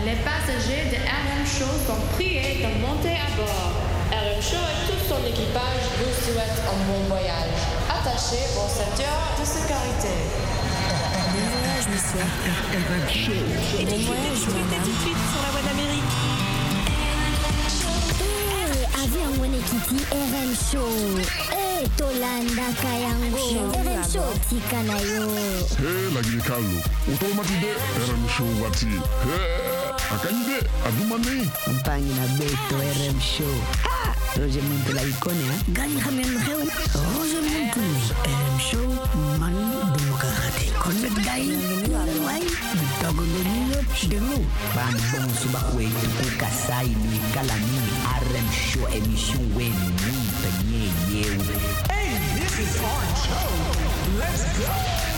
Les passagers de RM Show sont priés de monter à bord. RM Show et tout son équipage vous souhaitent un bon voyage. Attachez vos ceintures de sécurité. Bon voyage, monsieur. RM Show. Et bon voyage, madame. Tout de suite sur la voie d'Amérique. Avion Wene Kiti RM Show. Tolanda Kayango. RM Show Tikanayo. Lagi Carlo. Automatide RM Show wati. Akanyide adumani. Mpangi na beto RM Show. Roger Muntu la ikone Gani Hamen Reu. Roger Muntu. RM Show. Mani Dumukahati. Konbet Gai. Wai. Bitagolonio. Demu. Bambon subakwe tuku kasai ni kalami. RM Show émission wen Muntu nye yeu. Hey, this is our show. Let's go.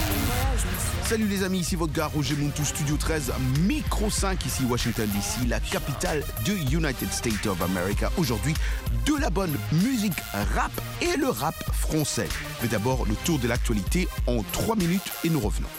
Salut les amis, ici votre gars Roger Muntu, Studio 13, Micro 5, ici Washington DC, la capitale de United States of America. Aujourd'hui, de la bonne musique rap et le rap français. Mais d'abord, le tour de l'actualité en 3 minutes et nous revenons.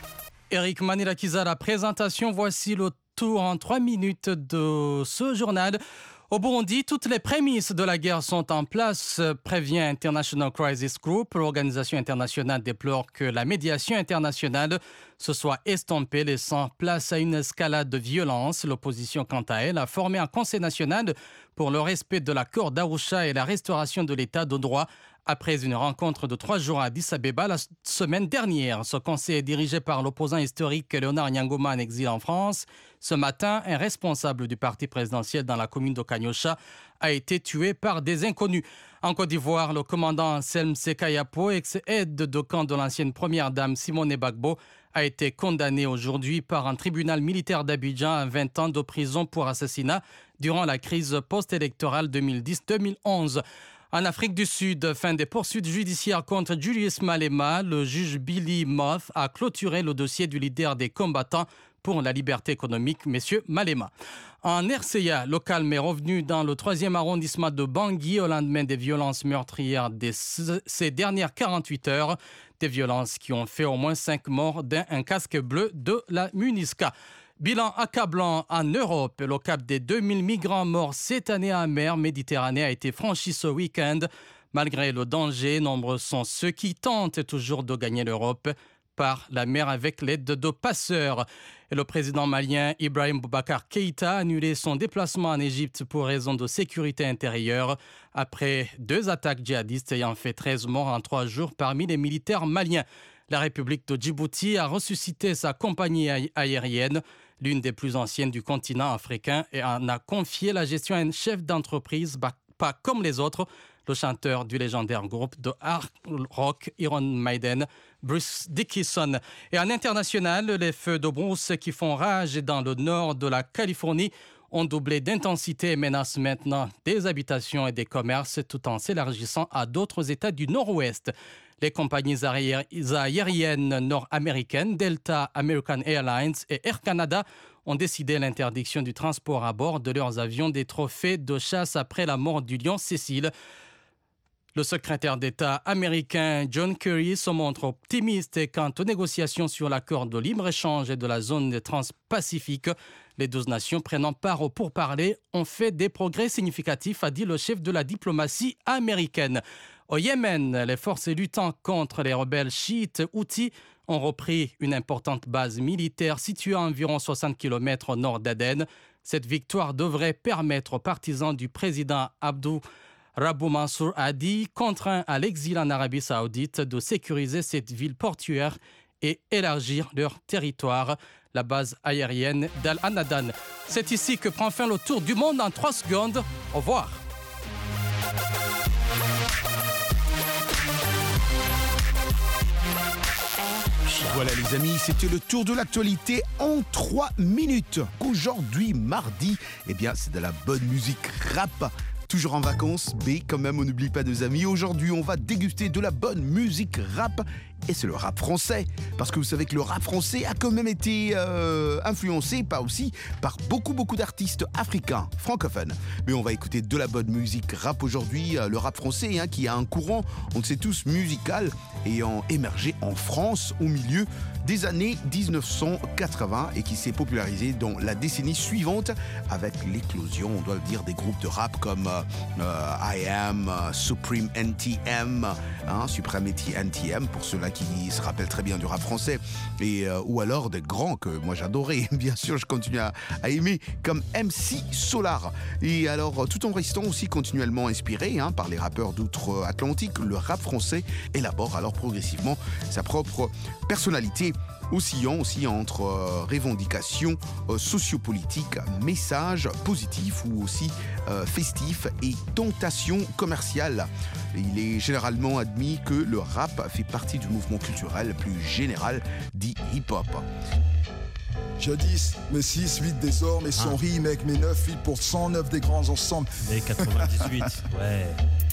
Eric Manirakiza à la présentation. Voici le tour en 3 minutes de ce journal. Au Burundi, toutes les prémices de la guerre sont en place, prévient International Crisis Group. L'organisation internationale déplore que la médiation internationale se soit estompée, laissant place à une escalade de violence. L'opposition, quant à elle, a formé un conseil national pour le respect de l'accord d'Arusha et la restauration de l'état de droit après une rencontre de 3 jours à Addis Abeba la semaine dernière. Ce conseil est dirigé par l'opposant historique Léonard Nyangoma en exil en France. Ce matin, un responsable du parti présidentiel dans la commune de Kanyosha a été tué par des inconnus. En Côte d'Ivoire, le commandant Anselme Sekayapo, ex-aide de camp de l'ancienne première dame Simone Gbagbo, a été condamné aujourd'hui par un tribunal militaire d'Abidjan à 20 ans de prison pour assassinat durant la crise post-électorale 2010-2011. En Afrique du Sud, fin des poursuites judiciaires contre Julius Malema, le juge Billy Moth a clôturé le dossier du leader des combattants pour la liberté économique, M. Malema. En RCA, le calme est revenu dans le 3e arrondissement de Bangui au lendemain des violences meurtrières ces dernières 48 heures. Des violences qui ont fait au moins 5 morts d'un casque bleu de la MUNISCA. Bilan accablant en Europe. Le cap des 2000 migrants morts cette année en mer Méditerranée a été franchi ce week-end. Malgré le danger, nombreux sont ceux qui tentent toujours de gagner l'Europe par la mer avec l'aide de passeurs. Et le président malien Ibrahim Boubacar Keïta a annulé son déplacement en Égypte pour raison de sécurité intérieure après 2 attaques djihadistes ayant fait 13 morts en 3 jours parmi les militaires maliens. La République de Djibouti a ressuscité sa compagnie aérienne, l'une des plus anciennes du continent africain, et en a confié la gestion à un chef d'entreprise pas comme les autres, le chanteur du légendaire groupe de hard rock Iron Maiden, Bruce Dickinson. Et en international, les feux de brousse qui font rage dans le nord de la Californie ont doublé d'intensité et menacent maintenant des habitations et des commerces tout en s'élargissant à d'autres États du Nord-Ouest. Les compagnies aériennes nord-américaines, Delta, American Airlines et Air Canada ont décidé l'interdiction du transport à bord de leurs avions des trophées de chasse après la mort du lion Cécile. Le secrétaire d'État américain John Kerry se montre optimiste quant aux négociations sur l'accord de libre-échange et de la zone transpacifique. Les 12 nations prenant part aux pourparlers ont fait des progrès significatifs, a dit le chef de la diplomatie américaine. Au Yémen, les forces luttant contre les rebelles chiites Houthis ont repris une importante base militaire située à environ 60 km au nord d'Aden. Cette victoire devrait permettre aux partisans du président Abdou Rabou Mansour Hadi, contraints à l'exil en Arabie Saoudite, de sécuriser cette ville portuaire et élargir leur territoire, la base aérienne d'Al-Anadan. C'est ici que prend fin le tour du monde en 3 secondes. Au revoir. Voilà les amis, c'était le tour de l'actualité en 3 minutes. Aujourd'hui, mardi, eh bien c'est de la bonne musique rap. Toujours en vacances, mais quand même on n'oublie pas nos amis. Aujourd'hui, on va déguster de la bonne musique rap et c'est le rap français. Parce que vous savez que le rap français a quand même été influencé par beaucoup d'artistes africains, francophones. Mais on va écouter de la bonne musique rap aujourd'hui, le rap français qui a un courant, on le sait tous, musical, ayant émergé en France au milieu des années 1980 et qui s'est popularisé dans la décennie suivante avec l'éclosion, on doit le dire, des groupes de rap comme I Am, Supreme NTM, Supreme NTM pour ceux-là qui se rappellent très bien du rap français, et ou alors des grands que moi j'adorais, bien sûr je continue à aimer, comme MC Solar. Et alors tout en restant aussi continuellement inspiré par les rappeurs d'outre-Atlantique, le rap français élabore alors progressivement sa propre personnalité, oscillant aussi entre revendications sociopolitiques, messages positifs ou aussi festifs et tentations commerciales. Il est généralement admis que le rap fait partie du mouvement culturel plus général dit hip-hop. Jadis, mes 6, 8 désormais son remake, mes 9, 8% 9 des grands ensembles. Les 98, ouais.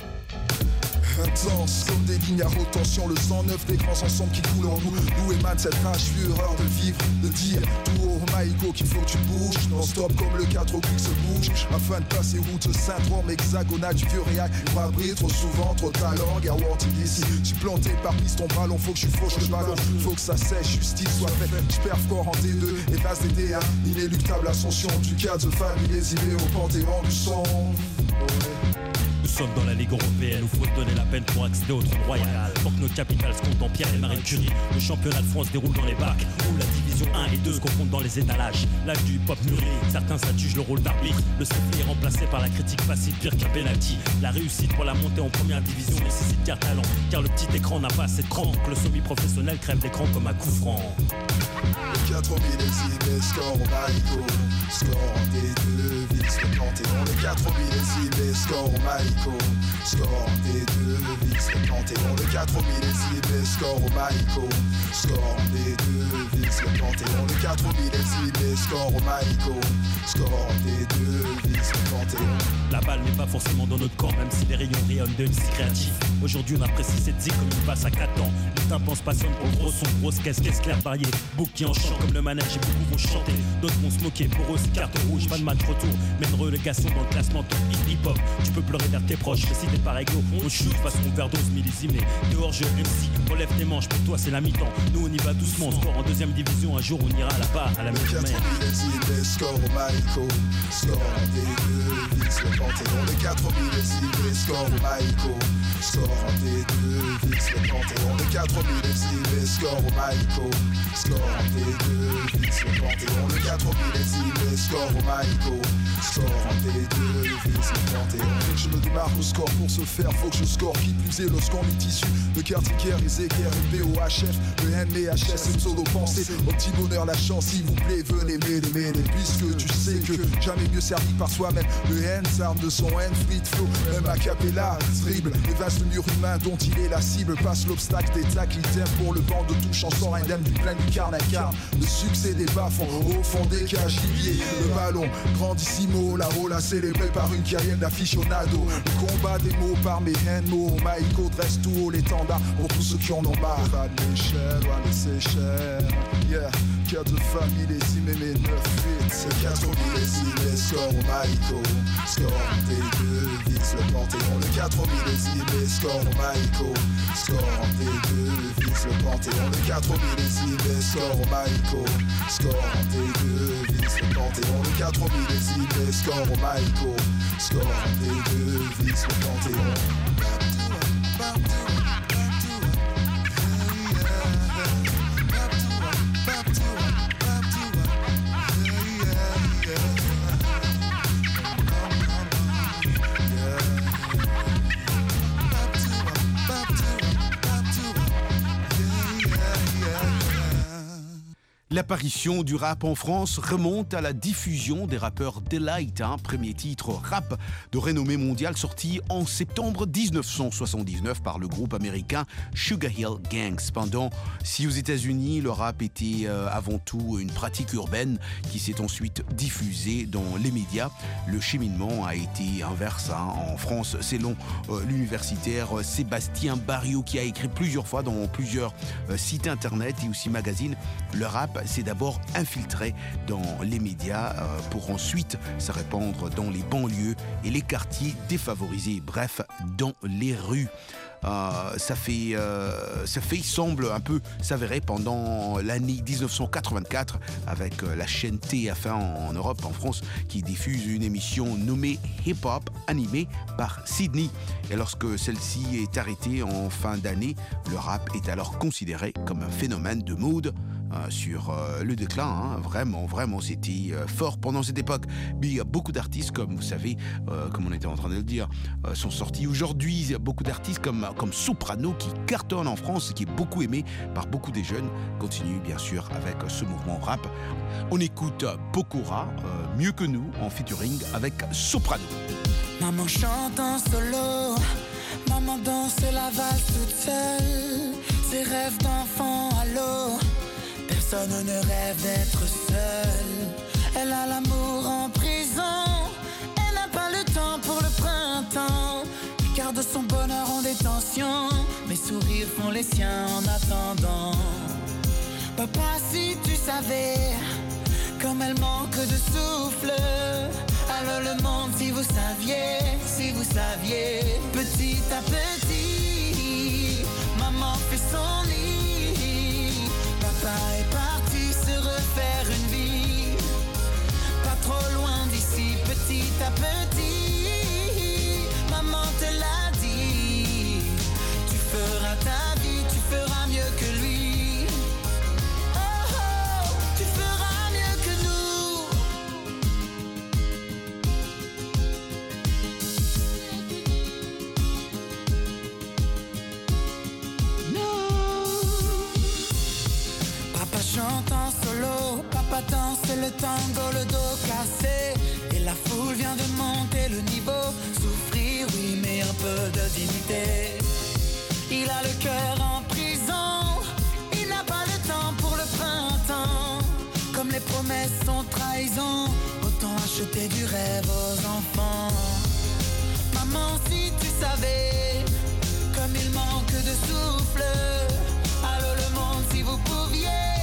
Intense, comme des lignes à haute tension, le 109 des grands ensembles qui coulent en nous. Nous émane cette rage fureur de vivre, de dire tout haut Maïko qu'il faut que tu bouges, non-stop comme le 4 au clic se bouge, afin de passer route syndrome hexagonal du vieux réac. M'abri trop souvent, trop talent, Garwart ici. J'suis planté par piston ballon, faut que je fauche le ballon, faut que ça sèche, justice soit faite. J'perf corps en D2 et passe des DA, inéluctable ascension du cadre de famille, les idées au panthéon du son. Nous sommes dans la Ligue européenne, où faut donner la peine pour accéder au trône royal. Pour que nos capitales se comptent en Pierre et Marie Curie. Le championnat de France déroule dans les bacs, où la division 1 et 2 se confondent dans les étalages. L'âge du hip-hop mûri, certains s'adjugent le rôle d'arbitre. Le sifflet est remplacé par la critique passive, pire qu'un penalty. La réussite pour la montée en première division nécessite car talent, car le petit écran n'a pas assez de cran. Que le semi-professionnel crève l'écran comme un coup franc. 4000 exhibés, score au Maïko, score en D2, vite le panthéon. Le 4000 exhibés, score au Maïko, score en D2, vite le panthéon. Le 4000 exhibés, score au Maïko, score en D2, vite le panthéon. Le 4000 exhibés, score au Maïko, score en D2, vite le panthéon. La balle n'est pas forcément dans notre camp, même si les rayons rayonnent de MC créatif. Aujourd'hui on apprécie cette zik comme une passe à 4 ans. Les tympans se passionnent pour le gros son, grosse caisse claire variée. Beaucoup qui en chantent comme le manège et beaucoup vont chanter. D'autres vont se moquer, pour eux c'est carton rouge, pas de match retour. Mais une relégation dans le classement top hip-hop. Tu peux pleurer vers tes proches, réciter par égaux. On shoot façon overdose millésimée. Dehors je MC, relève tes manches, pour toi c'est la mi-temps. Nous on y va doucement, score en deuxième division. Un jour on ira là-bas à la même mer. Score au Maïko, score en D2, vite le panthéon. Le 4000 exhibés, score au Maïko, score en D2, vite le panthéon. Le 4000 exhibés, score au Maïko, score en D2, vite le panthéon. Le 4000 exhibés, score au Maïko, score en D2, vite le panthéon. Je me démarque au score pour ce faire, faut que je score. Qui plus est lorsqu'on est issu de quartier guerre, les équerres, le BOHF, le NMHS, c'est une solo pensée. Au petit bonheur, la chance, s'il vous plaît, venez m'aider. Puisque tu sais que jamais mieux servi par soi-même. Le N s'arme de son N, fleet flow, même a cappella, dribble, évaste le mur humain dont il est la cible, passe l'obstacle des tacles, il t'aime pour le banc de touche en sort indemne du plein du carne à carne. Le succès des bas-fonds, au fond des cagibiers, le ballon, grandissimo, là-haut, là célébré par une carrière d'aficionado. Le combat des mots par mes mots, Maïko dresse tout haut l'étendard pour tous ceux qui en ont marre. Pas de l'échelle, va laisser cher, yeah, cœur de famille, les imes et mes 9-8, c'est 4000 exhibés, score au Maïko, score en D2, vite le panthéon. Le 4000 exhibés, score au Maïko, score en D2, vite le panthéon. Le 4000 exhibés, score au Maïko, score en D2, vite le panthéon. Le 4000 exhibés, score au Maïko, score en D2, vite le panthéon. L'apparition du rap en France remonte à la diffusion des rappeurs Delight, premier titre rap de renommée mondiale sorti en septembre 1979 par le groupe américain Sugar Hill Gang. Cependant, si aux États-Unis le rap était avant tout une pratique urbaine qui s'est ensuite diffusée dans les médias, le cheminement a été inverse. En France, selon l'universitaire Sébastien Barriot, qui a écrit plusieurs fois dans plusieurs sites internet et aussi magazines, le rap s'est d'abord infiltré dans les médias pour ensuite se répandre dans les banlieues et les quartiers défavorisés, bref, dans les rues. Ça fait semble un peu s'avérer pendant l'année 1984 avec la chaîne TF1 en Europe, en France, qui diffuse une émission nommée Hip Hop animée par Sydney. Et lorsque celle-ci est arrêtée en fin d'année, le rap est alors considéré comme un phénomène de mode sur le déclin. Vraiment, c'était fort pendant cette époque. Mais il y a beaucoup d'artistes, comme vous savez, comme on était en train de le dire, sont sortis aujourd'hui. Il y a beaucoup d'artistes comme Soprano qui cartonne en France et qui est beaucoup aimé par beaucoup des jeunes. Continue bien sûr avec ce mouvement rap. On écoute Pokora, Mieux que nous, en featuring avec Soprano. Maman chante en solo, maman danse la valse toute seule. Ses rêves d'enfant à l'eau, personne ne rêve d'être seul. Elle a l'amour en prison, elle n'a pas le temps pour le printemps. Garde son bonheur en détention, mes sourires font les siens en attendant. Papa, si tu savais comme elle manque de souffle. Alors le monde, si vous saviez, petit à petit, maman fait son lit. Papa est parti se refaire une vie, pas trop loin d'ici, petit à petit, maman te l'a dit. Tu feras ta vie, tu feras mieux que lui. Chante en solo, papa danse le tango, le dos cassé. Et la foule vient de monter le niveau. Souffrir, oui, mais un peu de dignité. Il a le cœur en prison, il n'a pas le temps pour le printemps. Comme les promesses sont trahison, autant acheter du rêve aux enfants. Maman, si tu savais comme il manque de souffle. Allô le monde, si vous pouviez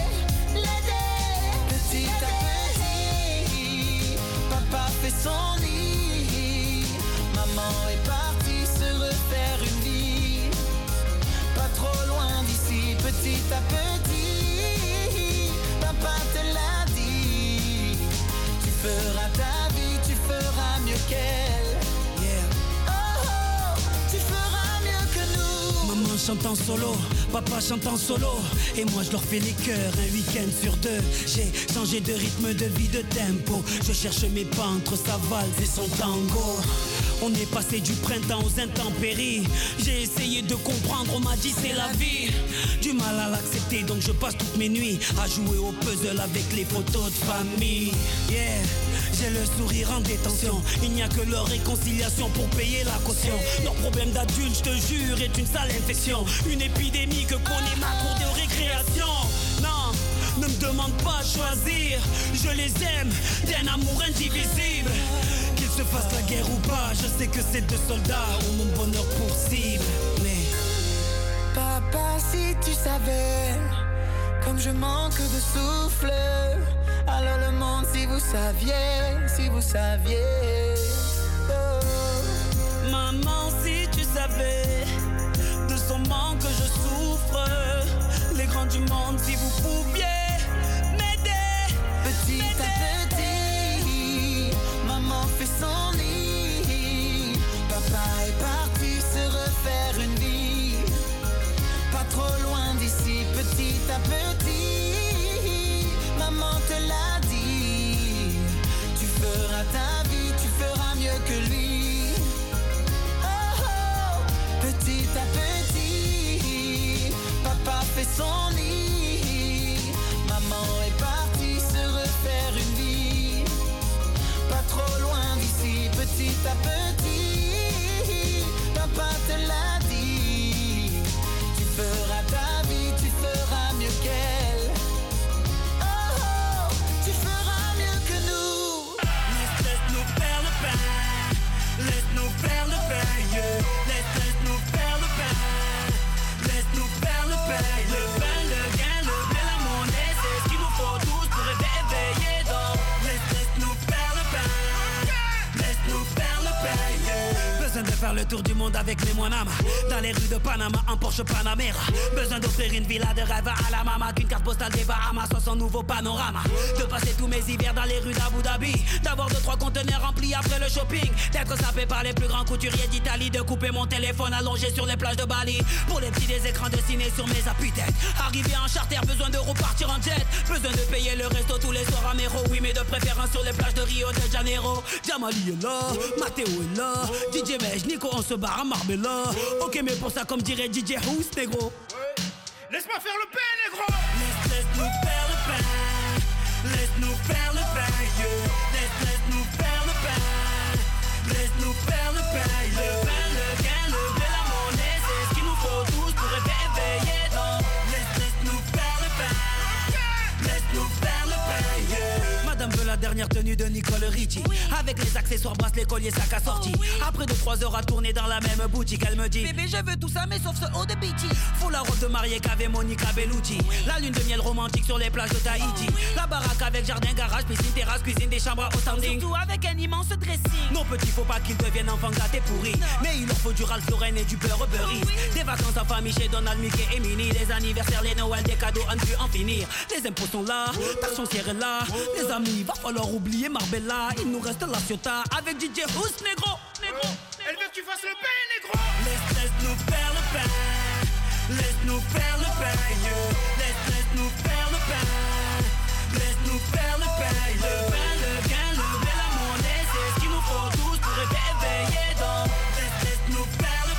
petit à petit, papa fait son lit. Maman est partie se refaire une vie, pas trop loin d'ici, petit à petit, papa te l'a dit. Tu feras ta vie, tu feras mieux qu'elle. Yeah. Oh, oh, tu feras mieux que nous. Maman chante en solo, papa chante en solo, et moi je leur fais les chœurs un week-end sur deux. J'ai changé de rythme, de vie, de tempo. Je cherche mes pas entre sa valse et son tango. On est passé du printemps aux intempéries. J'ai essayé de comprendre, on m'a dit c'est la vie. Du mal à l'accepter, donc je passe toutes mes nuits à jouer au puzzle avec les photos de famille. Yeah, j'ai le sourire en détention. Il n'y a que leur réconciliation pour payer la caution. Leur problème d'adulte, je te jure, est une sale infection. Une épidémie que connaît ma cour de récréation. Non, ne me demande pas de choisir. Je les aime d'un amour indivisible. Qu'ils se fassent la guerre ou pas, je sais que ces deux soldats ont mon bonheur pour cible. Mais papa, si tu savais comme je manque de souffle. Alors le monde, si vous saviez. Oh. Maman, si tu savais de son manque je souffre. Les grands du monde, si vous pouviez m'aider. Petit à petit, maman fait son lit. Papa est parti se refaire une vie, pas trop loin d'ici, petit à petit, maman te l'a dit. Tu feras ta vie, tu feras mieux que lui. Oh, oh, petit à petit, papa fait son lit. Maman est partie petit à petit, papa te l'a dit. Tu feras ta vie, tu feras mieux qu'elle. Oh oh, tu feras mieux que nous. Laisse-nous faire le pain, laisse-nous faire le pain, yeah. Laisse-nous faire le pain, laisse-nous faire le pain, le pain, le gain, le blé, la monnaie, c'est ce qu'il nous faut tous pour éveiller donc. Laisse-nous faire le pain, laisse-nous faire le pain, yeah. Besoin de faire le tour du monde avec mes moinamas. Dans les rues de Panama, en Porsche Panamera. Besoin d'offrir une villa de rêve à la mama. Qu'une carte postale des Bahamas soit son nouveau panorama. De passer tous mes hivers dans les rues d'Abu Dhabi. D'avoir 2-3 conteneurs remplis après le shopping. D'être sapé par les plus grands couturiers d'Italie. De couper mon téléphone allongé sur les plages de Bali. Pour les petits des écrans dessinés sur mes appuis-têtes. Arrivé en charter, besoin de repartir en jet. Besoin de payer le resto tous les soirs à Mero. Oui, mais de préférence sur les plages de Rio de Janeiro. Jamali est là, Matteo est là, DJ Mej, Nico, on se barre à Marbella. Ok, mais pour ça, comme dirait DJ House, négro. Laisse-moi faire le pain, négro. Laisse-nous faire le pain, laisse-nous faire le pain, yeah. Laisse-nous faire le pain, laisse-nous faire le pain, le pain, le gain, le blé, la monnaie, c'est ce qu'il nous faut tous pour éveiller donc. Laisse-nous faire le pain, laisse-nous faire le pain, yeah. Madame veut la dernière tenue de Nicole Richie, avec les accessoires, bracelets, colliers, sac à sortie. Après 2-3 heures à tourner dans la même boutique, elle me dit: bébé, je veux tout ça, mais sauf ce haut de Beatty. Faut la robe de mariée qu'avait Monica Bellucci. La lune de miel romantique sur les plages de Tahiti. La baraque avec jardin, garage, piscine, terrasse, cuisine, des chambres au standing. Surtout avec un immense dressing. Nos petits, faut pas qu'ils deviennent enfants gâtés pourris. Mais il leur faut du Ralph Lauren et du beurre Burberry. Des vacances en famille chez Donald, Mickey et Minnie. Les anniversaires, les Noëls, des cadeaux à ne plus en finir. Les impôts sont là, taxes foncières est là. Les amis, va falloir oublier Marbella. Il nous reste la Ciotat avec DJ House, négro. Elle veut que tu fasses le pain, négro. Laisse-nous faire le pain, laisse-nous faire le pain, yeah. Laisse-nous faire le pain, laisse-nous faire le pain, le pain, le gain, le blé, la monnaie, c'est ce qu'il nous faut tous pour éveiller donc. Laisse-nous faire le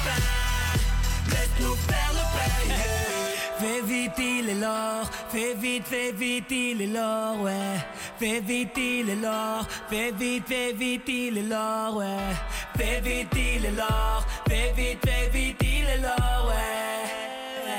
pain, laisse-nous faire le pain, yeah. Fais vite, il est l'or, fais vite, il est l'or, ouais. Fais vite, il est l'or, fais vite, il est l'or, ouais. Fais vite, il est l'or, fais vite, il est l'or, ouais.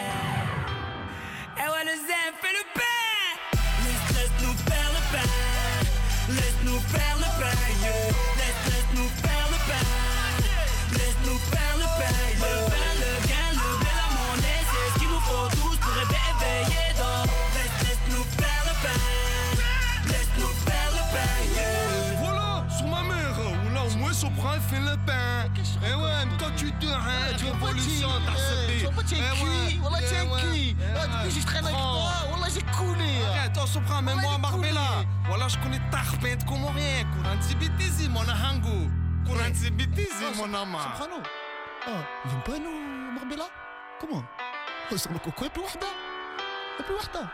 Et ouais, le zen, fais le pain. Laisse-nous faire le pain, laisse-nous faire le pain, yeah. Laisse-nous faire le pain, laisse-nous faire le pain, le pain, le gain, le blé, la monnaie, c'est ce qu'il nous faut tous pour éveiller donc. Laisse-nous faire le pain, laisse-nous faire le pain, yeah. Voilà, sur ma mère, là au moins Sopran fait le pain. Eh ouais, mais toi tu te tu révolution, t'as sabé. Eh ouais, voilà, tiens cuit. Depuis je traîne avec toi, voilà, j'ai coulé. Arrête, toi Sopran, même moi Marbella. Voilà, je connais Tarpent comorien. Couranti bitizi, mon ahango. Couranti bitizi, mon ama. Soprano. Ah, vient pas nous Marbella? Comment? Ça me coco et plus wahda. Et plus wahda.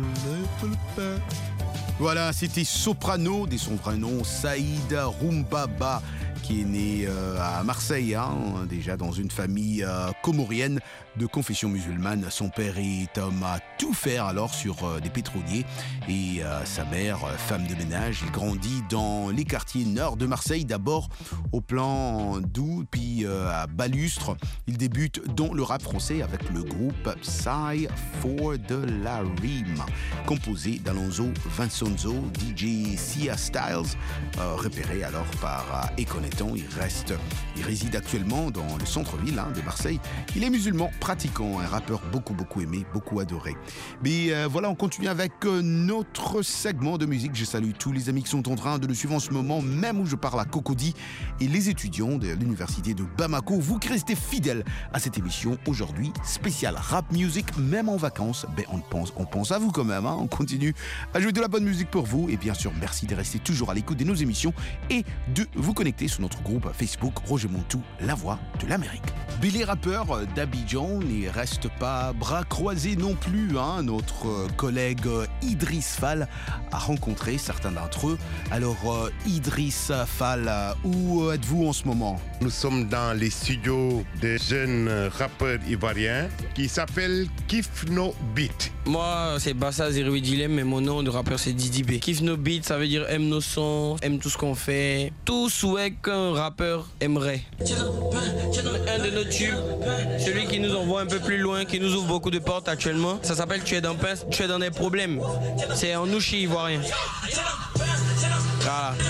Voilà, c'était Soprano, des sopranos, Saïda Rumbaba, qui est né à Marseille, hein, déjà dans une famille comorienne de confession musulmane. Son père est homme à tout faire alors sur des pétroliers et sa mère, femme de ménage. Il grandit dans les quartiers nord de Marseille, d'abord au plan d'Oud, puis à Balustre. Il débute dans le rap français avec le groupe Psy for the la Rime, composé d'Alonso Vincenzo, DJ Sia Styles, repéré alors par Econneton. Il réside actuellement dans le centre-ville de Marseille. Il est musulman pratiquant, un rappeur beaucoup aimé, beaucoup adoré. Mais voilà, on continue avec notre segment de musique. Je salue tous les amis qui sont en train de le suivre en ce moment, même où je parle à Cocody et les étudiants de l'université de Bamako. Vous qui restez fidèles à cette émission aujourd'hui, spéciale rap music, même en vacances, on pense à vous quand même. On continue à jouer de la bonne musique pour vous. Et bien sûr, merci de rester toujours à l'écoute de nos émissions et de vous connecter sur notre groupe Facebook Roger Montou, la voix de l'Amérique. Mais les rappeurs d'Abidjan n'y restent pas bras croisés non plus. Notre collègue Idriss Fall a rencontré certains d'entre eux. Alors Idriss Fall, où êtes-vous en ce moment? Nous sommes dans les studios des jeunes rappeurs ivoiriens qui s'appellent Kif No Beat. Moi, c'est Bassa Zeroui Dilem, mais mon nom de rappeur c'est DJ Didi B. Kiffe nos beats, ça veut dire aime nos sons, aime tout ce qu'on fait. Tout souhait qu'un rappeur aimerait. Un de nos tubes, celui qui nous envoie un peu plus loin, qui nous ouvre beaucoup de portes actuellement, ça s'appelle Tu es dans pain, tu es dans des problèmes. C'est en Nouchi ivoirien. Voilà.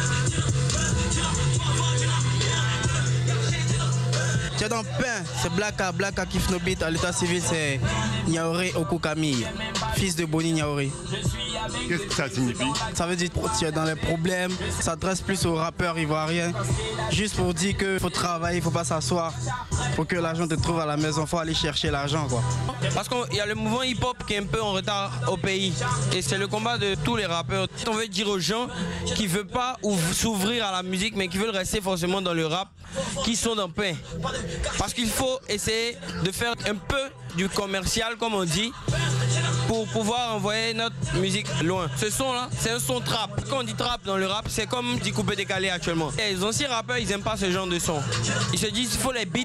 Tu es dans pain, c'est Blacka kiffe nos beats. À l'état civil, c'est Niaoré Oku Camille, fils de Boni Niaoré. Qu'est-ce que ça signifie? Ça veut dire que tu es dans les problèmes, ça s'adresse plus aux rappeurs ivoiriens. Juste pour dire qu'il faut travailler, il ne faut pas s'asseoir. Faut que l'argent te trouve à la maison, il faut aller chercher l'argent, quoi. Parce qu'il y a le mouvement hip-hop qui est un peu en retard au pays. Et c'est le combat de tous les rappeurs. On veut dire aux gens qui ne veulent pas s'ouvrir à la musique, mais qui veulent rester forcément dans le rap, qui sont dans pain. Parce qu'il faut essayer de faire un peu du commercial, comme on dit, pour pouvoir envoyer notre musique loin. Ce son-là, c'est un son trap. Quand on dit trap dans le rap, c'est comme dit coupé décalé actuellement. Et les anciens rappeurs, ils n'aiment pas ce genre de son. Ils se disent qu'il faut les beats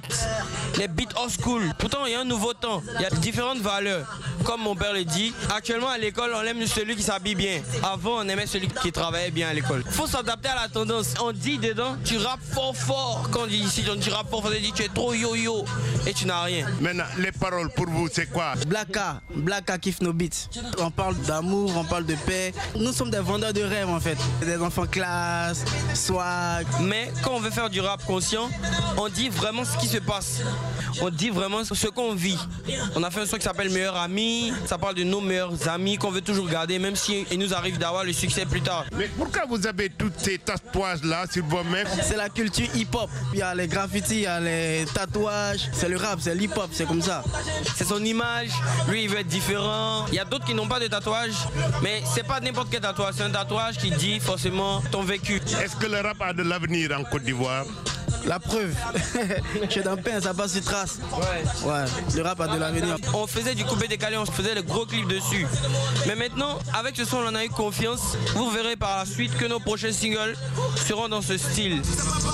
old school. Pourtant, il y a un nouveau temps. Il y a différentes valeurs. Comme mon père le dit, actuellement à l'école, on aime celui qui s'habille bien. Avant, on aimait celui qui travaillait bien à l'école. Il faut s'adapter à la tendance. On dit dedans, tu rappes fort. Quand on dit ici, tu rappes fort, on dit tu es trop yo-yo et tu n'as rien. Maintenant, les paroles pour vous, c'est quoi? Blacka kiffe nos beats. On parle d'amour, on parle de paix. Nous sommes des vendeurs de rêves en fait. Des enfants classe, swag. Mais quand on veut faire du rap conscient, on dit vraiment ce qui se passe. On dit vraiment ce qu'on vit. On a fait un son qui s'appelle Meilleurs Amis. Ça parle de nos meilleurs amis qu'on veut toujours garder, même si il nous arrive d'avoir le succès plus tard. Mais pourquoi vous avez toutes ces tatouages-là sur vos mains? C'est la culture hip-hop. Il y a les graffitis, il y a les tatouages. C'est le rap, c'est l'hip-hop, c'est comme ça. C'est son image. Lui, il veut être différent. Il y a d'autres qui n'ont pas de tatouage, mais c'est pas n'importe quel tatouage. C'est un tatouage qui dit forcément ton vécu. Est-ce que le rap a de l'avenir en Côte d'Ivoire? La preuve, je suis dans pain, ça passe sur trace. Ouais, le rap a de l'avenir. On faisait du coupé décalé, on faisait les gros clips dessus. Mais maintenant, avec ce son, on en a eu confiance. Vous verrez par la suite que nos prochains singles seront dans ce style.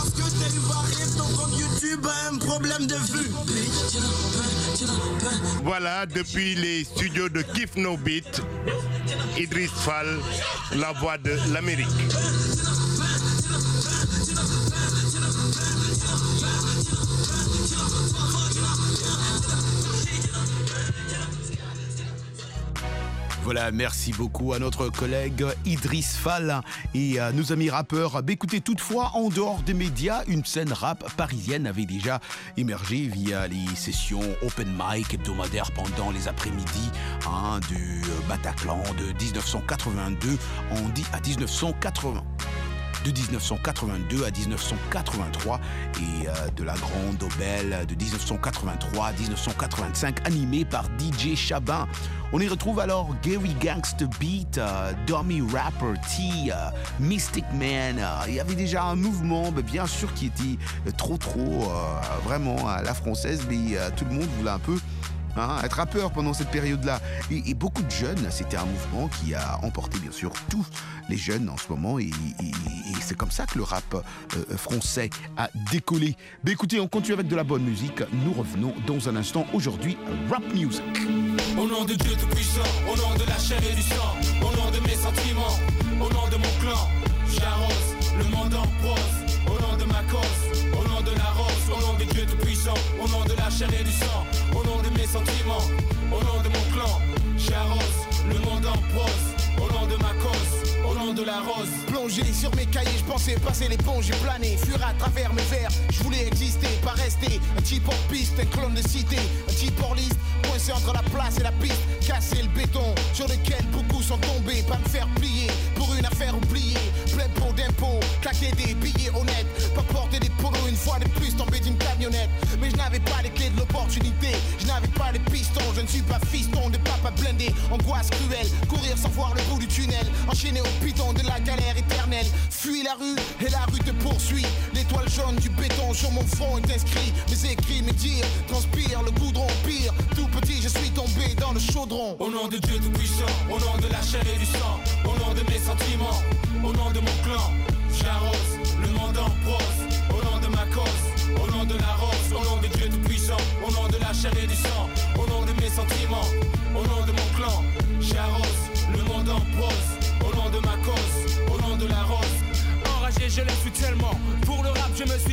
Voilà, depuis les studios de Kiffe No Beat, Idriss Fall, la voix de l'Amérique. Voilà, merci beaucoup à notre collègue Idriss Fall et à nos amis rappeurs. Écoutez, toutefois, en dehors des médias, une scène rap parisienne avait déjà émergé via les sessions open mic hebdomadaires pendant les après-midi du Bataclan de 1982 à 1980. De 1982 à 1983 et de la Grande Obel de 1983 à 1985 animé par DJ Chabin. On y retrouve alors Gary Gangsta Beat, Dummy Rapper T, Mystic Man. Il y avait déjà un mouvement, bien sûr, qui était trop vraiment à la française, mais tout le monde voulait un peu être rappeur pendant cette période-là. Et beaucoup de jeunes, c'était un mouvement qui a emporté bien sûr tous les jeunes en ce moment et c'est comme ça que le rap français a décollé. Mais écoutez, on continue avec de la bonne musique. Nous revenons dans un instant. Aujourd'hui, Rap Music. Au nom de Dieu Tout-Puissant, au nom de la chair et du sang, au nom de mes sentiments, au nom de mon clan, j'arrose le monde en prose, au nom de ma cause, au nom de la rose, au nom de Dieu Tout-Puissant, au nom de la chair et du sang, au nom de mes sentiments, au nom de mon clan, j'arrose le monde en prose, au nom de ma cause, au nom de la rose. Plongé sur mes cahiers, je pensais passer l'éponge, j'ai plané, fuir à travers mes vers, je voulais exister, pas rester, un type hors piste, un clone de cité, un type hors liste, coincé entre la place et la piste, casser le béton, sur lequel beaucoup sont tombés, pas me faire plier, pour une affaire oubliée, plein pot d'impôts, claquer des billets honnêtes, pas porter des polos une fois de plus, tomber d'une camionnette, mais je n'avais pas les clés de l'opportunité, je n'avais pas les pistons, je ne suis pas fiston de papa blindé, angoisse cruelle, courir sans voir le bout du tunnel, enchaîné au piton de la galère éternelle, fuis la rue et la rue te poursuit, l'étoile jaune du béton sur mon front est inscrit, mes écrits, mes dires, transpire le goudron pire, tout petit je suis tombé dans le chaudron. Au nom de Dieu Tout-Puissant, au nom de la chair et du sang, au nom de mes sentiments, au nom de mon clan, j'arrose le monde en prose, au nom de ma cause, au nom de la rose, au nom de Dieu Tout-Puissant, au nom de la chair et du sang, au nom de mes sentiments, au nom de mon clan, j'arrose le monde en prose, au nom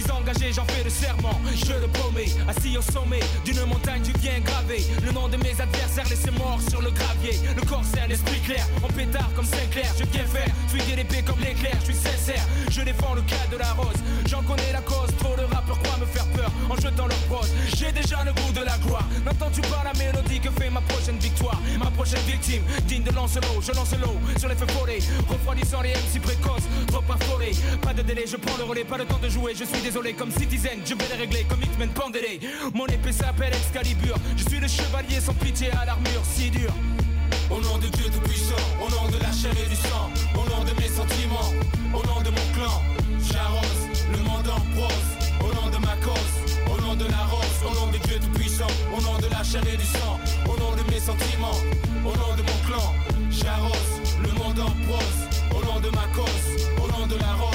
suis engagé, j'en fais le serment. Je le promets, assis au sommet d'une montagne, tu viens graver le nom de mes adversaires, laissés morts sur le gravier. Le corps sain, l'esprit clair, en pétard comme Sinclair. Je viens faire fuiter l'épée comme l'éclair, je suis sincère. Je défends le cas de la rose, j'en connais la cause. Trop de rappeurs croient me faire peur en jetant leur prose. J'ai déjà le goût de la gloire. N'entends-tu pas la mélodie que fait ma prochaine victoire? Ma prochaine victime, digne de Lancelot. Je lance l'eau sur les feux follets, refroidissant les MC précoces, trop affolés. Pas de délai, je prends le relais, pas le temps de jouer. Je suis désolé comme Citizen, je vais les régler comme X-Men Pandélé. Mon épée s'appelle Excalibur, je suis le chevalier sans pitié à l'armure si dure. Au nom de Dieu tout-puissant, au nom de la chair et du sang, au nom de mes sentiments, au nom de mon clan, j'arrose le monde en prose, au nom de ma cause, au nom de la rose, au nom de Dieu tout-puissant, au nom de la chair et du sang, au nom de mes sentiments, au nom de mon clan, j'arrose le monde en prose, au nom de ma cause, au nom de la rose.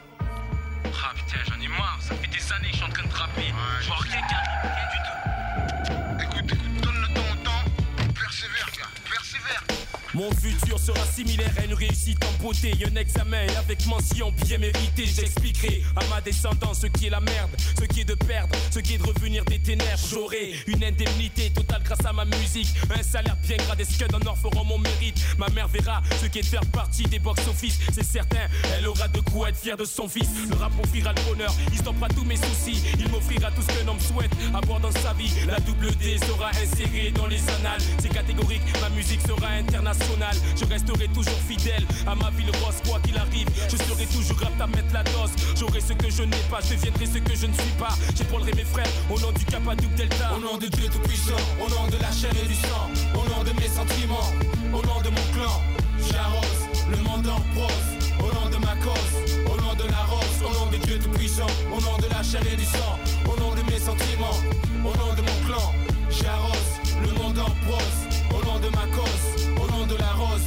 Ah putain, j'en ai marre, ça fait des années que je suis en train de rapper, je vois rien du tout. Écoute, donne le temps au temps, persévère gars, persévère. Mon futur sera similaire à une réussite en beauté. Un examen avec mention bien méritée. J'expliquerai à ma descendance ce qui est la merde, ce qui est de perdre, ce qui est de revenir des ténèbres. J'aurai une indemnité totale grâce à ma musique, un salaire bien gradé, ce que d'un or feront mon mérite. Ma mère verra ce qui est de faire partie des box-office. C'est certain, elle aura de quoi être fière de son fils. Le rap offrira le bonheur, il stoppera tous mes soucis. Il m'offrira tout ce qu'un homme souhaite avoir dans sa vie. La double D sera insérée dans les annales. C'est catégorique, ma musique sera internationale. Je resterai toujours fidèle à ma ville rose, quoi qu'il arrive. Je serai toujours apte à mettre la dose. J'aurai ce que je n'ai pas, je deviendrai ce que je ne suis pas. J'épaulerai mes frères au nom du Capadouc Delta. Au nom de Dieu tout-puissant, au nom de la chair et du sang, au nom de mes sentiments, au nom de mon clan, j'arrose le monde en prose, au nom de ma cause, au nom de la rose, au nom de Dieu tout-puissant, au nom de la chair et du sang, au nom de mes sentiments, au nom de mon clan, j'arrose le monde en prose, au nom de ma cause, au nom de la rose.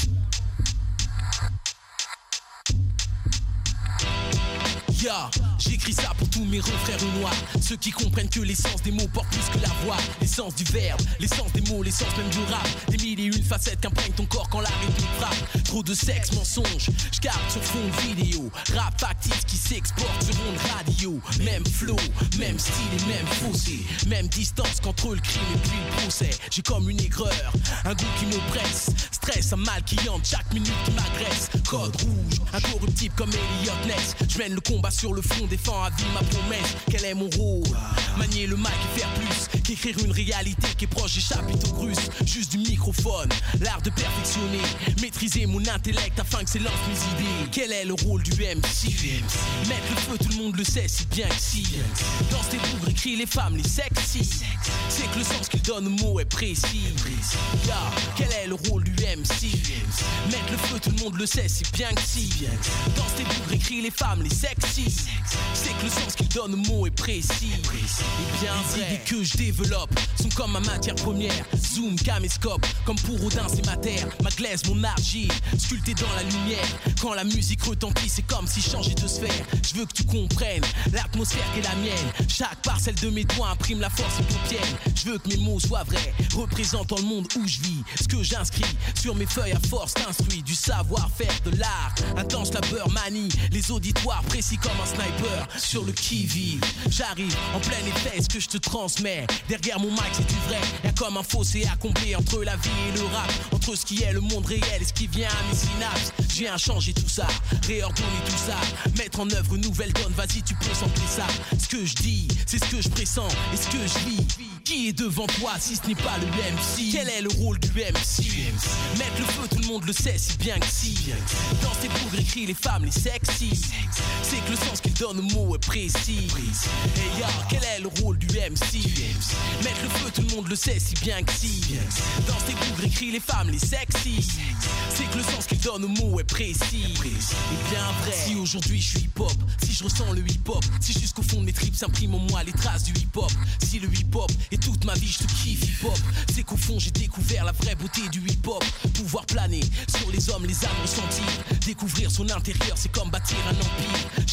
Yeah, j'écris ça pour tous mes refrères noirs, ceux qui comprennent que l'essence des mots porte plus que la voix. L'essence du verbe, l'essence des mots, l'essence même du rap. Des mille et une facettes qu'imprègne ton corps quand la rythmique frappe. Trop de sexe, mensonge, j'garde sur fond de vidéo. Rap factice qui s'exporte sur onde radio. Même flow, même style et même fossé. Même distance qu'entre le crime et puis le procès. J'ai comme une aigreur, un goût qui m'oppresse. Stress, un mal qui hante chaque minute qui m'agresse. Code rouge, incorruptible comme Elliot Ness. Je mène le combat sur le front, défends à vie ma promesse. Quel est mon rôle? Manier le mic et faire plus qu'écrire une réalité qui est proche des chapiteaux russes. Juste du microphone, l'art de perfectionner, maîtriser mon intellect afin que s'élance mes idées. Quel est le rôle du MC? Mettre le feu, tout le monde le sait si bien que si. Dans tes bougres, écrit les femmes, les sexy. C'est que le sens qu'il donne au mot est précis. Yeah. Quel est le rôle du MC? Mettre le feu, tout le monde le sait si bien que si. Dans tes bougres, écrit les femmes, les sexy. C'est que le sens qu'il donne au mot est précis. Et bien les idées que je développe sont comme ma matière première. Zoom, caméscope, comme pour Odin c'est ma terre. Ma glaise, mon argile, sculpté dans la lumière. Quand la musique retentit, c'est comme si je changeais de sphère. Je veux que tu comprennes l'atmosphère qui est la mienne. Chaque parcelle de mes doigts imprime la force et paupières. Je veux que mes mots soient vrais, représentant le monde où je vis. Ce que j'inscris sur mes feuilles à force t'instruit. Du savoir-faire, de l'art, intense labeur, manie. Les auditoires précis comme un sniper sur le qui-vive. J'arrive en plein effet, ce que je te transmets. Derrière mon mic c'est du vrai. Y'a comme un fossé à combler entre la vie et le rap. Entre ce qui est le monde réel et ce qui vient à mes synapses. Je viens changer tout ça, réordonner tout ça. Mettre en œuvre une nouvelle donne, vas-y tu peux sampler ça. Ce que je dis, c'est ce que je pressens et ce que je vis. Qui est devant toi si ce n'est pas le MC? Quel est le rôle du MC? Mettre le feu, tout le monde le sait si bien que si. Dans tes bougres écrit les femmes, les sexy. C'est que le sens qu'il donne au mot est précis. Et ya, quel est le rôle du MC? Mettre le feu, tout le monde le sait si bien que si. Dans tes bougres écrit les femmes, les sexy. C'est que le sens qu'il donne au mot est précis. Et bien vrai, si aujourd'hui je suis hip-hop, si je ressens le hip-hop, si jusqu'au fond de mes tripes s'impriment en moi les traces du hip-hop. Si le hip-hop et toute ma vie je te kiffe hip-hop, c'est qu'au fond j'ai découvert la vraie beauté du hip-hop. Pouvoir planer sur les hommes, les âmes ressenties. Découvrir son intérieur, c'est comme bâtir un empire. J'ai le style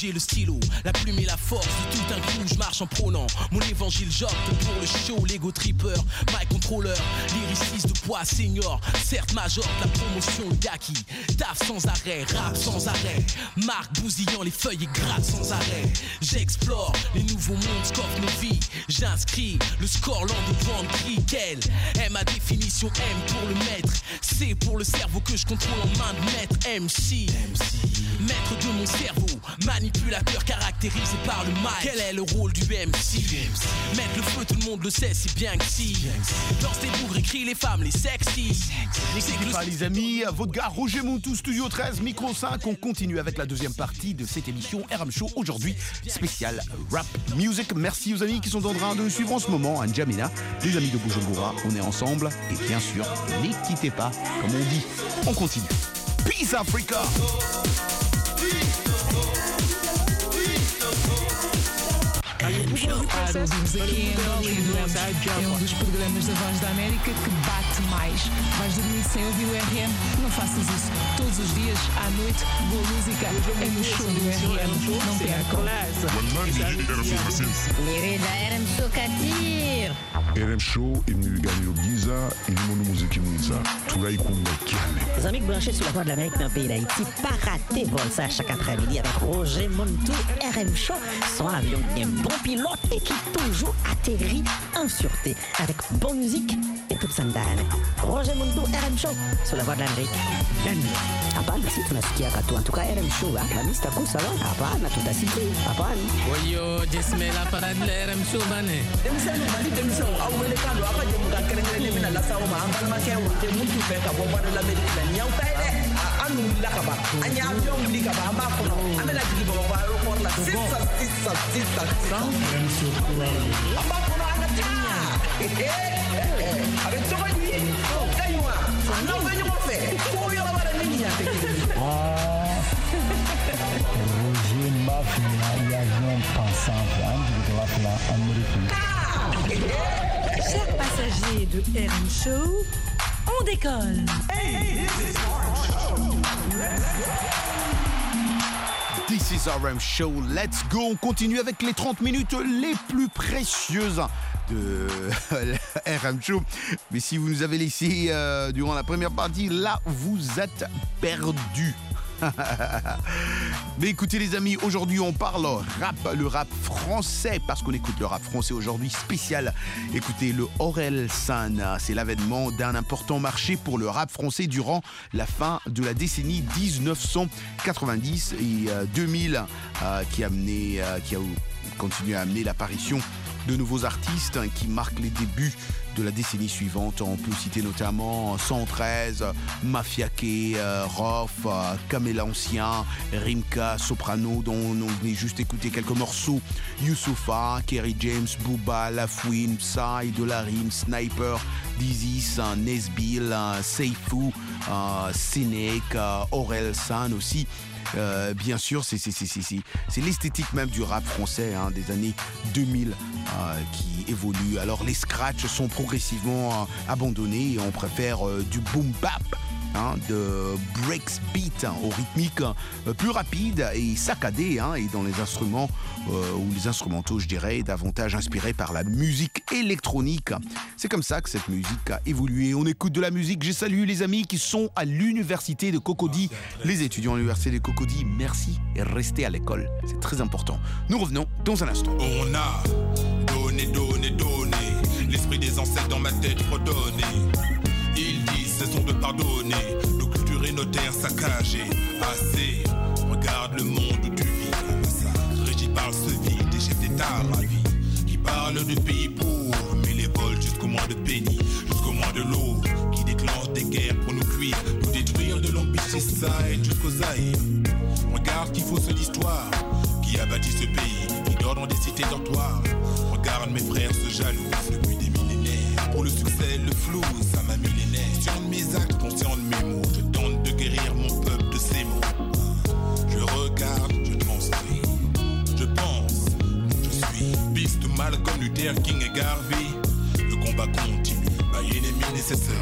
vélo, la plume et la force de tout un coup. Je marche en prônant mon évangile, j'opte pour le show. Lego tripper, my controller, lyriciste de poids senior. Certes major, la promotion, le gars qui taffe sans arrêt, rap sans arrêt. Marque bousillant les feuilles et gratte sans arrêt. J'explore les nouveaux mondes, scoffent nos vies. J'inscris le score lent de vente cri. Quelle est ma définition? M pour le maître, C pour le cerveau que je contrôle en main de maître. MC, maître de mon cerveau, manipulateur caractérisé par le mic. Quel est le rôle du MC? Mettre le feu, tout le monde le sait, c'est bien que si. Danse des bougres, écrit les femmes, les sexy. Les amis, votre gars Roger Montou, Studio 13, Micro 5. On continue avec la deuxième partie de cette émission RM Show. Aujourd'hui, spécial rap music. Merci aux amis qui sont en train de suivre en ce moment N'Djamena, les amis de Bujumbura. On est ensemble et bien sûr, ne quittez pas, comme on dit. On continue. Peace Africa. É um dos programas da Voz da América que bate mais. Vais dormir sem ouvir o RM? Não faças isso. Todos os dias, à noite, boa música é no show do RM. Não percam. RM Show Katir. RM Show imnigani Giza ilimono muziki mwiza tulaikunga kiane. Les amis branchés sur la Voix de l'Amérique dans le pays d'Haïti, pas rater vol ça chaque après-midi avec Roger Montou. RM Show, son avion bien bon pilote et qui toujours atterrit en sûreté avec bonne musique et toute sa ndani. Roger Montou, RM Show sur la Voix de l'Amérique. Hapana, si tunasikia katu. En tout cas, RM Show, la mista kusa lo. Hapana, tutasikia. Hapana. Oyo, jesmela para de RM Show bane. Demisano mali demisano awele kando apa je muda kerengere mina la sawo ma ambal ma kewo te muntu fe ka bo de l'Amérique la nyaw tay de anu la ka ba anya avion li ka ba amba ko no amela digi bo ba aéroport la sisa RM Show amba ko no ana tinya avec toi lui kaywa no venyo mo fe ko yo la bara ni nya te Roger Mafia, l'avion pensant de la Amérique. Chers passagers de RM Show, on décolle. This is RM Show, let's go. On continue avec les 30 minutes les plus précieuses de RM Show. Mais si vous nous avez laissé durant la première partie, là, vous êtes perdus. Mais écoutez les amis, aujourd'hui on parle rap, le rap français, parce qu'on écoute le rap français aujourd'hui spécial. Écoutez, le Orelsan, c'est l'avènement d'un important marché pour le rap français durant la fin de la décennie 1990 et 2000 qui a continué à amener l'apparition de nouveaux artistes qui marquent les débuts de la décennie suivante. On peut citer notamment 113, Mafiaké, Rof, Kamel Ancien, Rimka, Soprano, dont on venait juste écouter quelques morceaux, Youssoupha, Kerry James, Booba, Lafouine, Psy, De La Rime, Sniper, Dizis, Nesbill, Seifou, Sénèque, Orelsan aussi. Bien sûr, c'est l'esthétique même du rap français des années 2000 qui évolue. Alors les scratchs sont progressivement abandonnés et on préfère du boom bap, de breaks beat au rythmique plus rapide et saccadé et dans les instruments ou les instrumentaux, je dirais, davantage inspirés par la musique électronique. C'est comme ça que cette musique a évolué. On écoute de la musique. J'ai salué les amis qui sont à l'université de Cocody, les étudiants à l'université de Cocody. Merci et restez à l'école, c'est très important. Nous revenons dans un instant. On a donné, l'esprit des ancêtres dans ma tête redonné. Ils disent cessons de pardonner, nos cultures et nos terres saccagées. Assez, regarde le monde où tu vis. Régi par ce vide, des chefs d'État ravis qui parlent de pays pauvres, mais les volent jusqu'au moins de penny, jusqu'au moins de l'eau, qui déclenchent des guerres pour nous cuire, nous détruire de l'Ambichiside jusqu'au Zaïre. Regarde qui fausse l'histoire, qui a bâti ce pays, qui dort dans des cités dortoirs. Regarde mes frères se jalousent depuis des millénaires. Pour le succès, le flou, ça m'a millénaire. Conscient de mes actes, conscient de mes mots, je tente de guérir mon peuple de ces mots. Je regarde, je transcris, je pense, je suis. Piste mal comme Luther King et Garvey. Le combat continue, by ennemi nécessaire.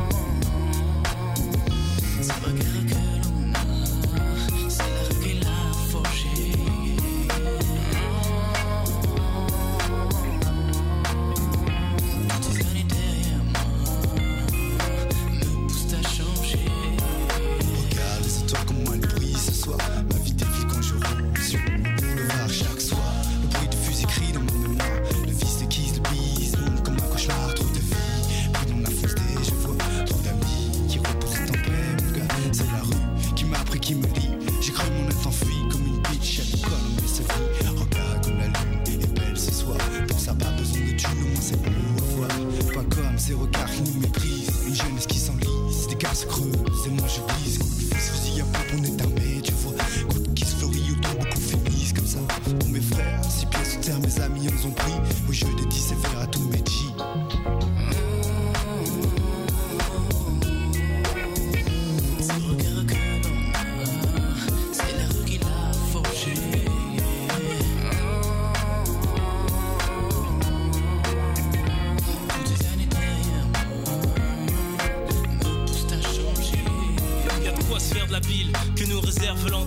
C'est la guerre que l'on a, c'est l'air qu'il a.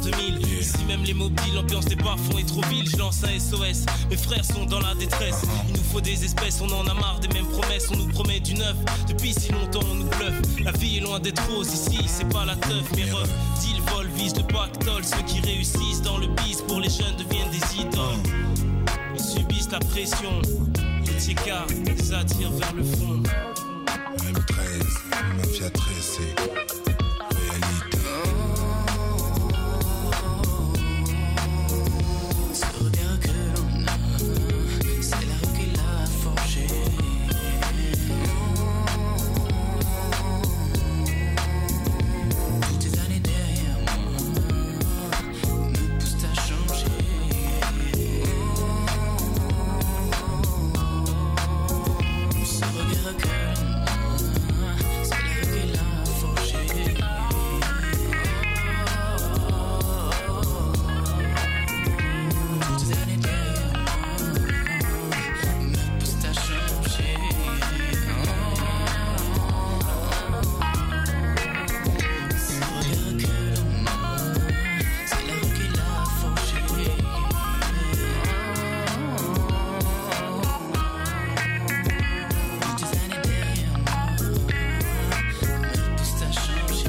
2000. Ici même les mobiles, l'ambiance des bas-fonds est trop vile. Je lance un SOS, mes frères sont dans la détresse. Il nous faut des espèces, on en a marre des mêmes promesses. On nous promet du neuf, depuis si longtemps on nous bluffe. La vie est loin d'être rose ici, c'est pas la teuf. Mes refs, deal, vol, vise le pactole. Ceux qui réussissent dans le bis pour les jeunes deviennent des idoles. Ils subissent la pression, les écarts les attirent vers le fond. M13, mafia 13, c'est réalité. Ce regard que l'on a, c'est la rue qui l'a forgé. Toutes ces années derrière moi me poussent à changer. Ce regard que l'on a, c'est la rue qui l'a forgé. Toutes ces années derrière moi me poussent à changer. Ce regard que l'on a, c'est la rue qui l'a forgé. Toutes ces années derrière moi me poussent à changer.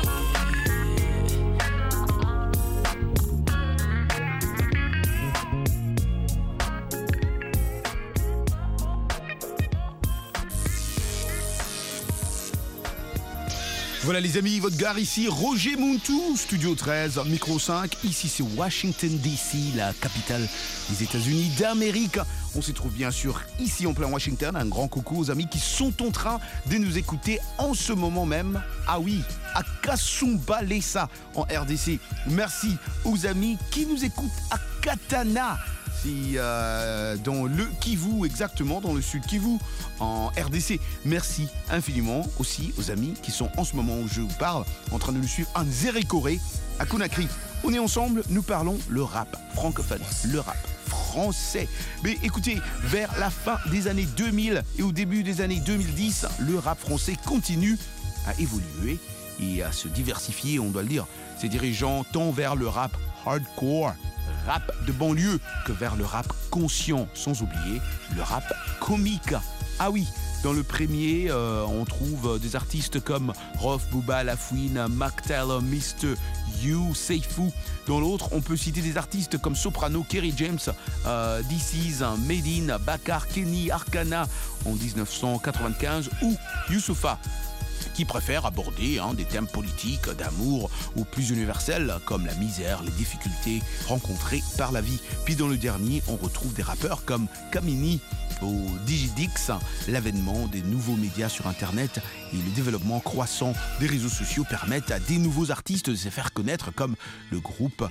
Voilà les amis, votre gare ici, Roger Muntu, Studio 13, Micro 5. Ici c'est Washington DC, la capitale des États-Unis d'Amérique. On se trouve bien sûr ici en plein Washington. Un grand coucou aux amis qui sont en train de nous écouter en ce moment même. Ah oui, à Kasumbalesa en RDC. Merci aux amis qui nous écoutent à Katana. C'est dans le Kivu, exactement, dans le sud Kivu, en RDC. Merci infiniment aussi aux amis qui sont en ce moment où je vous parle, en train de nous suivre en Zérékoré, à Conakry. On est ensemble, nous parlons le rap francophone, le rap français. Mais écoutez, vers la fin des années 2000 et au début des années 2010, le rap français continue à évoluer et à se diversifier, on doit le dire. Ses dirigeants tant vers le rap hardcore, rap de banlieue, que vers le rap conscient, sans oublier le rap comique. Ah oui, dans le premier, on trouve des artistes comme Rof, Booba, Lafouine, Mac Taylor, Mr. You, Seifou. Dans l'autre, on peut citer des artistes comme Soprano, Kerry James, DC's, Medine, Bakar, Kenny, Arcana en 1995 ou Youssoupha, qui préfèrent aborder des thèmes politiques, d'amour ou plus universels comme la misère, les difficultés rencontrées par la vie. Puis dans le dernier, on retrouve des rappeurs comme Kamini ou Digidix. L'avènement des nouveaux médias sur Internet et le développement croissant des réseaux sociaux permettent à des nouveaux artistes de se faire connaître comme le groupe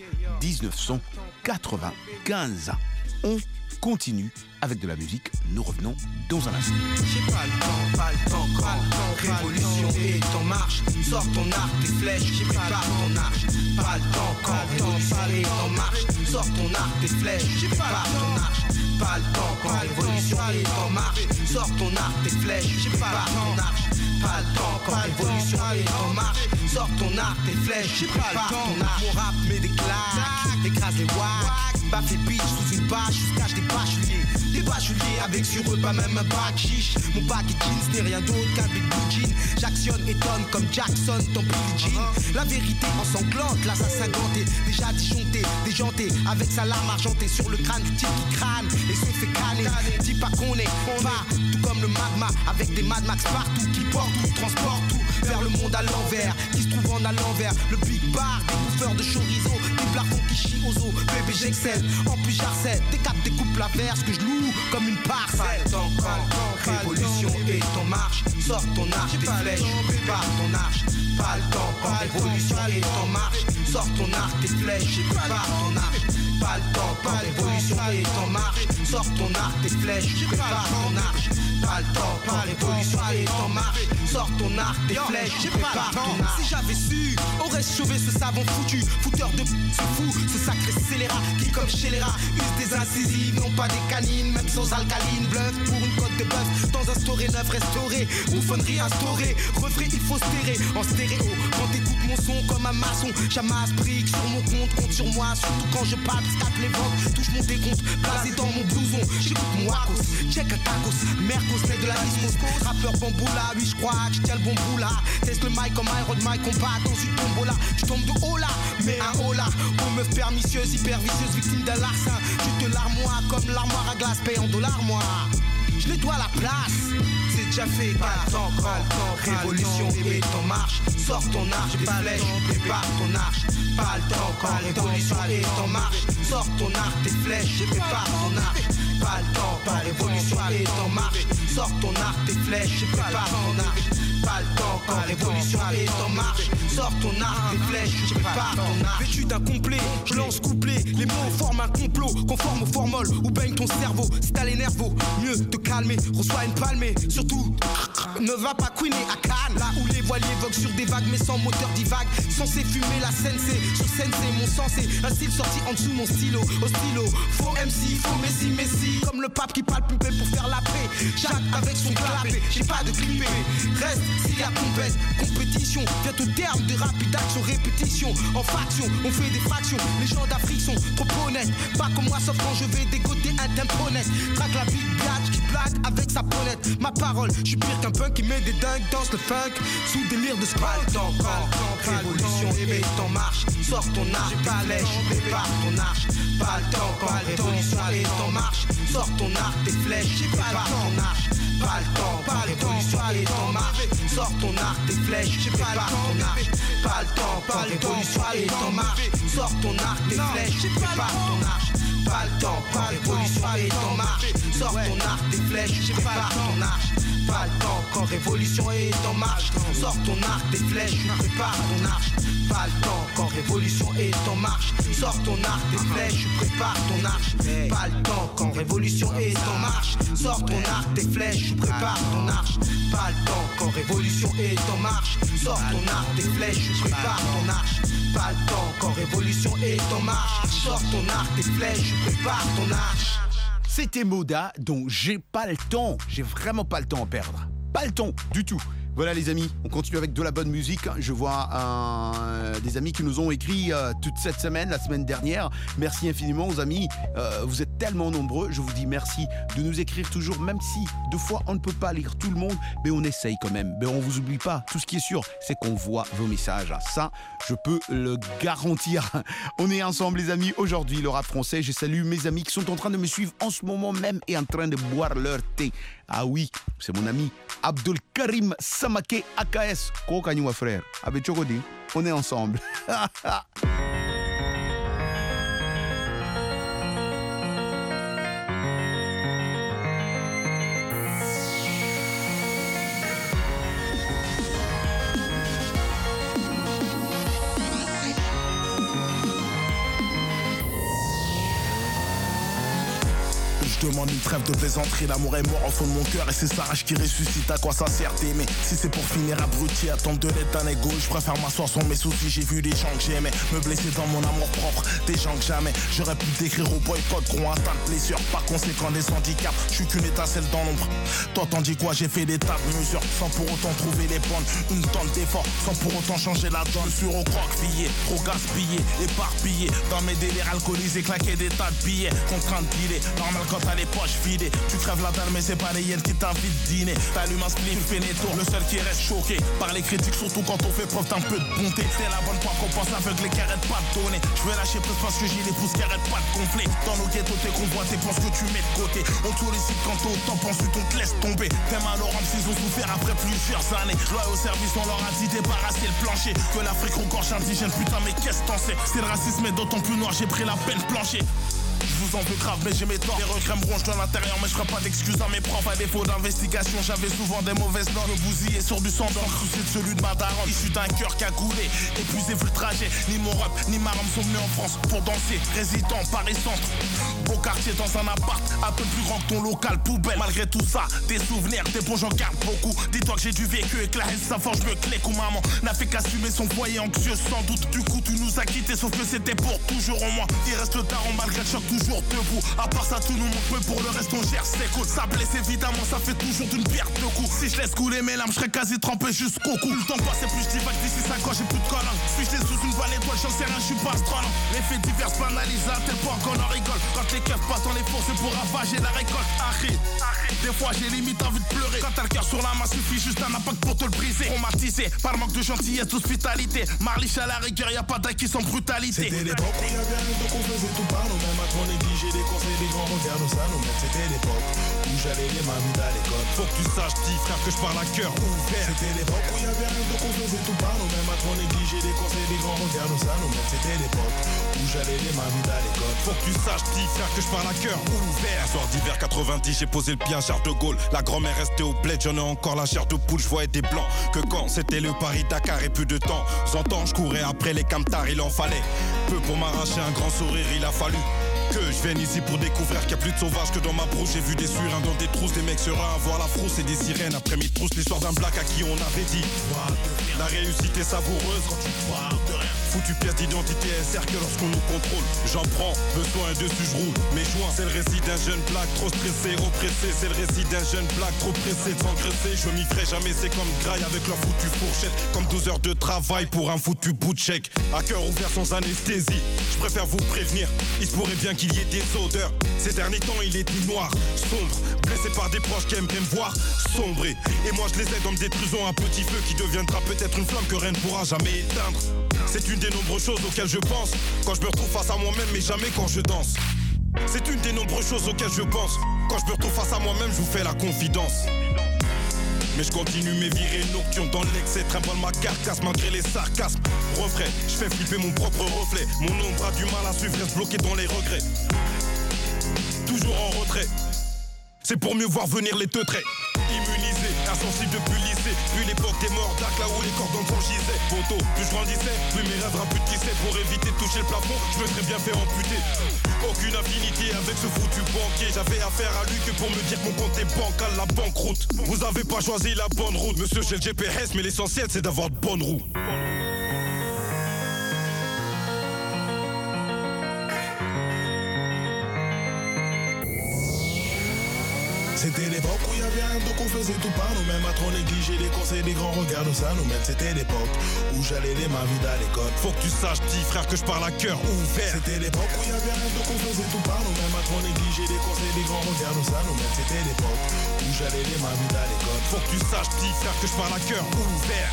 1995. On continue avec de la musique, nous revenons dans un instant. J'ai pas le temps, révolution est en marche. Sors ton arc, tes flèches, prépare ton arche. Pas le temps, révolution est en marche. Sors ton arc, tes flèches, prépare ton arche. Pas le temps, révolution est en marche. Sors ton arc, tes flèches, prépare ton arche. Pas le temps, révolution est en marche. Sors ton arc, tes flèches, prépare ton arche. Mon rap met des claques, écrase les wacks. Baffe les bitches sous une bâche, jusqu'à des bacheliers. Des bacheliers avec sur eux pas même un bac chiche. Mon bac et jeans n'est rien d'autre qu'un big blue jean. J'actionne, étonne comme Jackson, ton Billie Jean. La vérité ensanglante, l'assassin ganté. Déjà disjoncté, déjanté, avec sa lame argentée sur le crâne du type qui crâne et se fait crâner. Dis pas qu'on est, pas tout comme le magma, avec des Mad Max partout qui portent tout, transportent tout vers le monde à l'envers, qui se trouve en allant vers le big bar, des bouffeurs de chorizo, des plafonds qui chient aux os. Bébé j'excelle, en plus j'harcèle, décape, découpe la verse que je loue comme une parcelle. Révolution est en marche, sors ton arche, tes flèches, prépare ton arche. Pas le temps, révolution est en marche, sors ton arche, tes flèches, prépare ton arche. Pas le temps, révolution est en marche, sors ton arc, tes flèches, prépare ton arche. Pas le temps, révolution est en marche, sors ton arc, tes flèches, prépare ton arche. Si j'avais su, aurais-je sauvé ce savant foutu, fouteur de c'est fou, ce sacré célèbre. scélérats qui comme chez les rats usent des incisives, non pas des canines, même sans alcaline. Bluff pour une côte de bœuf dans un storé neuf restauré, bouffonnerie instaurée, refrain il faut stérer en stéréo. Quand t'écoutes mon son comme un maçon, j'amasse briques sur mon compte sur moi, surtout quand je pape, tape les ventes, touche mon décompte, blasé dans mon blouson, j'écoute mon Wakos, check un tacos, Mercos, net de la discos, rappeur bamboula, oui je crois que je tiens le bon bout là, teste le mic comme Iron Mike, combat dans une tombola, je tombe de haut là, mais un haut là, aux meufs pernicieuses, hyper vicieuses, victimes d'un larcin, je te l'armoire comme l'armoire à glace, paye en dollars moi, je nettoie la place, c'est déjà fait, pas le temps, révolution est en marche, sors ton arche, des flèches, prépare ton arche, pas le temps quand révolution est en marche, sors ton arc, tes flèches, prépare ton arche, pas le temps quand révolution est en marche, sors ton arc, tes flèches, prépare ton arche, pas le temps quand révolution est en marche, sors ton arc, tes flèches, prépare ton arche. Vêtu d'un complet, je lance couplet, les mots forment un complot, conforme aux formoles, ou baigne ton cerveau, si t'as les nervos, mieux te calmer, reçois une palmée, surtout ne va pas couiner à Cannes, là où les voiliers voguent sur des vagues mais sans moteur divague, censé fumer la sensei, sur sensei mon sens c'est un style sorti en dessous mon stylo, au stylo, faux MC, faux Messi, comme le pape qui parle pupé pour faire la paix, Jacques avec son clapé, j'ai pas de clippé, reste s'il y a compétition, vient au terme de rapide action, répétition, en faction, on fait des fractions, les gens d'Afrique sont trop honnêtes, pas comme moi sauf quand je vais dégoter un tempo net, traque la big biatch qui blague avec sa ponette, ma parole, je suis pire qu'un punk qui met des dingues, danse le funk, sous délire de sport, révolution est en marche, sors ton arche, ta lèche, prépare ton arche, pas le temps quand révolution est en marche, sors ton arc, tes flèches, prépare ton arche, pas le temps quand révolution est en marche, sors ton arc, tes flèches, prépare ton arche, pas le temps quand révolution est en marche, sors ton arc, tes flèches, prépare ton arche, pas le temps quand révolution est en marche, sors ton arc, tes flèches, prépare ton arche, pas le temps quand révolution est en marche, sors ton arc, tes flèches, prépare ton arche, pas le temps quand révolution est en marche, sors ton arc, tes flèches, prépare ton arche, pas le temps quand révolution est en marche, sors ton arc, tes flèches, prépare ton arche, pas le temps quand révolution est en marche, sors ton arc, tes flèches, prépare ton arche, pas le temps quand révolution est en marche, sors ton arc, tes flèches, prépare ton arche. C'était Moda, dont j'ai pas le temps. J'ai vraiment pas le temps à perdre. Pas le temps du tout. Voilà les amis, on continue avec de la bonne musique. Je vois des amis qui nous ont écrit toute cette semaine, la semaine dernière. Merci infiniment aux amis, vous êtes tellement nombreux. Je vous dis merci de nous écrire toujours, même si deux fois on ne peut pas lire tout le monde, mais on essaye quand même. Mais on vous oublie pas, tout ce qui est sûr, c'est qu'on voit vos messages. Ça, je peux le garantir. On est ensemble les amis, aujourd'hui le rap français. Je salue mes amis qui sont en train de me suivre en ce moment même et en train de boire leur thé. Ah oui, c'est mon ami Abdul Karim Samake AKS. Kokanywa frère. Avec Chokodi, on est ensemble. Je demande une trêve de plaisanterie, l'amour est mort au fond de mon cœur et c'est sa rage qui ressuscite. À quoi ça sert d'aimer si c'est pour finir abruti, attendre de l'aide d'un égo? Je préfère m'asseoir sur mes soucis. J'ai vu des gens que j'aimais me blesser dans mon amour propre, des gens que jamais j'aurais pu décrire au boycott, qui ont un tas de blessures, par conséquent des handicaps. Je suis qu'une étincelle dans l'ombre. Toi t'en dis quoi? J'ai fait des tas de mesures sans pour autant trouver les bonnes, une tonne d'efforts sans pour autant changer la donne. Je suis recroquevillé, trop gaspillé, éparpillé dans mes délires alcoolisés, claquer des tas de billets, contraint de dealer. Normal quand t'as les poches vidées, tu crèves la dalle mais c'est pas les hyènes qui t'invitent dîner. T'allumes un spliff, tu fais les tours, le seul qui reste choqué par les critiques, surtout quand on fait preuve d'un peu de bonté. C'est la bonne fois qu'on pense aveugle qui arrête pas de donner. Je vais lâcher prise parce que j'ai les pouces qui arrêtent pas de gonfler. Dans nos ghettos t'es convoité, pense que tu mets de côté. On t'ollicite quand t'en penses, tu te laisses tomber. T'es mal au rhum s'ils ont souffert après plusieurs années. Lois au service, on leur a dit débarrasser le plancher. Que l'Afrique regorge indigène, putain mais qu'est-ce t'en sais? C'est le racisme et d'autant plus noir, j'ai pris la peine plancher. Je vous en veux grave, mais j'ai mes torts. Les regrets me rongent de l'intérieur, mais je ferai pas d'excuses à mes profs. À défaut d'investigation, j'avais souvent des mauvaises notes. Me bousiller sur du sang d'encre, souci de celui de ma daronne. Issu d'un cœur qui a coulé, épuisé vu le trajet. Ni mon rap, ni ma rame sont venus en France pour danser. Résident, Paris Centre. Beau quartier dans un appart, un peu plus grand que ton local poubelle. Malgré tout ça, des souvenirs, des bons, j'en garde beaucoup. Dis-toi que j'ai du vécu et que la haine ça forge le clé. Où maman n'a fait qu'assumer son foyer anxieux sans doute. Du coup, tu nous as quittés, sauf que c'était pour toujours au moins. Il reste le daron malgré le choc, toujours debout. À part ça, tout nous manque peu, pour le reste, on gère, c'est cool. Ça blesse évidemment, ça fait toujours d'une perte de coups. Si je laisse couler mes larmes, je serais quasi trempé jusqu'au cou. Le temps passe et plus je divague d'ici 5 ans, j'ai plus de colonne. Suis-je sous une vanne étoile, j'en sais rien, je suis pas astronome. Les faits divers banalisés à tel point qu'on en rigole. Quand les keufs passent dans les fours, c'est pour ravager la récolte. Arrête. Des fois j'ai limite envie de pleurer. Quand t'as le cœur sur la main, suffit juste un impact pour te le briser. Traumatisé par manque de gentillesse, d'hospitalité. Marliche à la rigueur, y'a pas d'acquis sans brutalité. C'était l'époque où y'avait rien, donc on faisait tout par nous-mêmes. À trop négliger les conseils des grands regards, nous ça nous mène. C'était l'époque où j'allais les mamies à l'école. Faut que tu saches, petit frère, que je parle à cœur ouvert. C'était l'époque où y'avait rien, donc on faisait tout par nous-mêmes. À trop négliger les conseils des grands regards, nous ça nous mène. C'était l'époque où j'allais les mamies à l'école. Faut que tu saches, petit frère, que je parle à cœur ouvert. Soir d'hiver 90, j'ai posé le pied à Charles de Gaulle. La grand-mère restait au bled, j'en ai encore la chair de poule. Je voyais des blancs que quand c'était le Paris-Dakar et plus de temps. J'entends, je courais après les camtars, il en fallait peu pour m'arracher un grand sourire, il a fallu que je vienne ici pour découvrir qu'il y a plus de sauvages que dans ma brouche. J'ai vu des surins dans des trousses, des mecs sereins à voir la frousse et des sirènes. Après mes trousses, l'histoire d'un black à qui on avait dit la réussite est savoureuse quand tu parles de rien. Foutu pièce d'identité SR que lorsqu'on nous contrôle. J'en prends, besoin dessus je roule. Mes joints, c'est le récit d'un jeune black trop stressé, oppressé. C'est le récit d'un jeune black trop pressé de s'engraisser. Je m'y ferai jamais, c'est comme graille avec leur foutu fourchette. Comme 12 heures de travail pour un foutu bout de chèque. À cœur ouvert sans anesthésie, je préfère vous prévenir. Il se pourrait bien qu'il y ait des odeurs. Ces derniers temps il est tout noir, sombre. Blessé par des proches qui aimeraient me voir sombrer. Et moi je les aide en me détruisant un petit feu qui deviendra peut-être une flamme que rien ne pourra jamais éteindre. C'est une des nombreuses choses auxquelles je pense quand je me retrouve face à moi-même, mais jamais quand je danse. C'est une des nombreuses choses auxquelles je pense quand je me retrouve face à moi-même, je vous fais la confidence. Mais je continue mes virées nocturnes dans l'excès, trimballe ma carcasse malgré les sarcasmes. Refrain, je fais flipper mon propre reflet. Mon ombre a du mal à suivre, reste bloqué dans les regrets. Toujours en retrait, c'est pour mieux voir venir les teutrés. Immunisé, insensible depuis le lycée. Puis l'époque des morts d'arc, là où les cordons frangissaient. Photo, plus je grandissais, plus mes rêves rabutissaient. Pour éviter de toucher le plafond, je me serais bien fait amputer. Aucune affinité avec ce foutu banquier. J'avais affaire à lui que pour me dire que mon compte est bancal, la banqueroute. Vous avez pas choisi la bonne route. Monsieur, j'ai le GPS, mais l'essentiel c'est d'avoir de bonnes roues. C'était l'époque où y'avait rien, donc on faisait tout par nous-mêmes. À trop négliger les conseils des grands regards, nous ça nous mène. C'était l'époque où j'allais les mains vides à l'école. Faut que tu saches, petit frère, que je parle à cœur ouvert. C'était l'époque où y'avait rien, donc on faisait tout par nous-mêmes. À trop négliger les conseils des grands regards, nous ça nous mène. C'était l'époque où j'allais les mains vides à l'école. Faut que tu saches, petit frère, que je parle à cœur ouvert.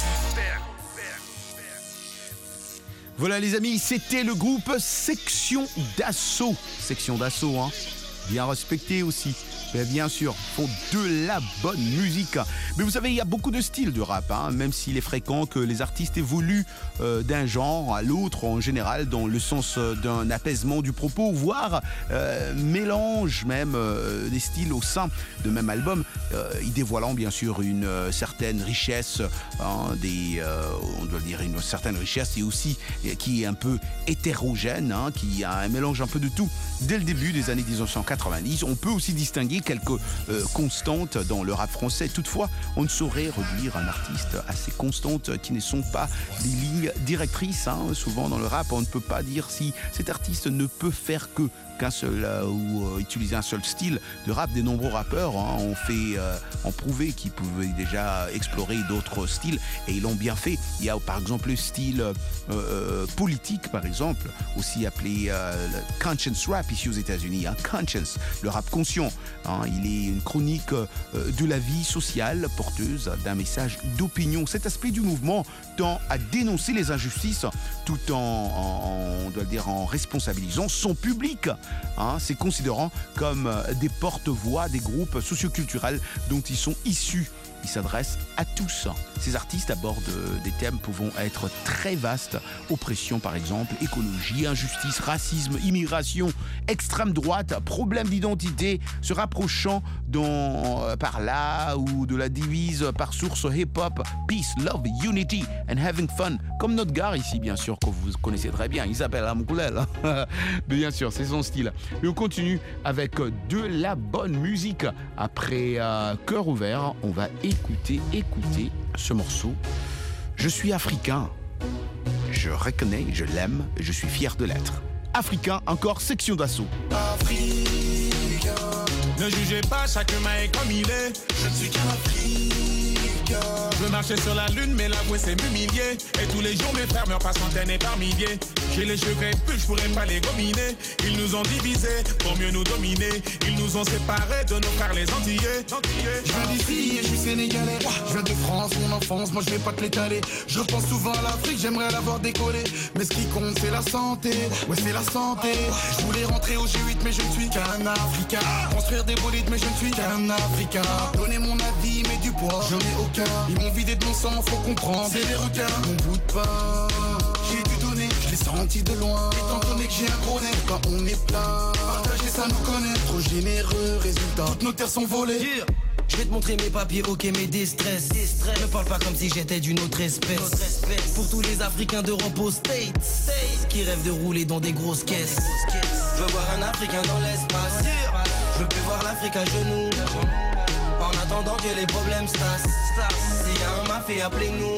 Voilà les amis, c'était le groupe Section d'Assaut. Section d'Assaut, hein. Bien respecté aussi. Mais bien sûr, font de la bonne musique. Mais vous savez, il y a beaucoup de styles de rap, hein, même s'il est fréquent que les artistes évoluent d'un genre à l'autre en général, dans le sens d'un apaisement du propos, voire mélange même des styles au sein de même album, y dévoilant bien sûr une certaine richesse, hein, on doit dire une certaine richesse, et aussi qui est un peu hétérogène, hein, qui a un mélange un peu de tout. Dès le début des années 1990, on peut aussi distinguer quelques constantes dans le rap français. Toutefois, on ne saurait réduire un artiste à ces constantes qui ne sont pas des lignes directrices. Hein. Souvent dans le rap, on ne peut pas dire si cet artiste ne peut faire qu'un seul ou utiliser un seul style de rap. Des nombreux rappeurs ont prouvé qu'ils pouvaient déjà explorer d'autres styles et ils l'ont bien fait. Il y a par exemple le style politique, par exemple, aussi appelé le conscience rap ici aux États-Unis. Hein. Conscience, le rap conscient. Hein. Il est une chronique de la vie sociale porteuse d'un message d'opinion. Cet aspect du mouvement tend à dénoncer les injustices tout on doit le dire, en responsabilisant son public. Hein, c'est considérant comme des porte-voix des groupes socioculturels dont ils sont issus il s'adresse à tous. Ces artistes abordent des thèmes pouvant être très vastes. Oppression par exemple, écologie, injustice, racisme, immigration, extrême droite, problème d'identité, se rapprochant par là ou de la devise par source hip-hop, peace, love, unity and having fun. Comme notre gars ici bien sûr, que vous connaissez très bien, il s'appelle Amkoulel. Bien sûr, c'est son style. Et on continue avec de la bonne musique. Après Cœur ouvert, on va écouter ce morceau. Je suis africain. Je reconnais, je l'aime et je suis fier de l'être. Africain, encore section d'assaut. Africain. Ne jugez pas, chaque humain est comme il est. Je ne suis qu'un Africain. Je veux marcher sur la lune, mais l'avouer c'est m'humilier. Et tous les jours mes frères meurent par centaines et par milliers. J'ai les cheveux crépus, je pourrais pas les gominer. Ils nous ont divisés pour mieux nous dominer. Ils nous ont séparés de nos frères les Antillais. Je viens d'ici et je suis sénégalais. Je viens de France, mon enfance, moi je vais pas te l'étaler. Je pense souvent à l'Afrique, j'aimerais l'avoir décollé. Mais ce qui compte c'est la santé, ouais c'est la santé. Je voulais rentrer au G8 mais je ne suis qu'un Africain. Construire des bolides mais je ne suis qu'un Africain. Donner mon avis mais du poids, j'en ai aucun. Ils m'ont vidé de mon sang, faut comprendre, c'est des requins. Mon bout de pain, j'ai dû donner, je l'ai senti de loin. Étant donné que j'ai un gros nez, quand on est plein, partager ça nous connaît, trop généreux, résultat, toutes nos terres sont volées. Je vais te montrer mes papiers, ok, mes distress. Ne parle pas comme si j'étais d'une autre espèce. Pour tous les Africains d'Europe aux States qui rêvent de rouler dans des grosses caisses. Je veux voir un Africain dans l'espace. Je veux plus voir l'Afrique à genoux. En attendant que les problèmes se tassent. S'il y a un mafia, appelez-nous.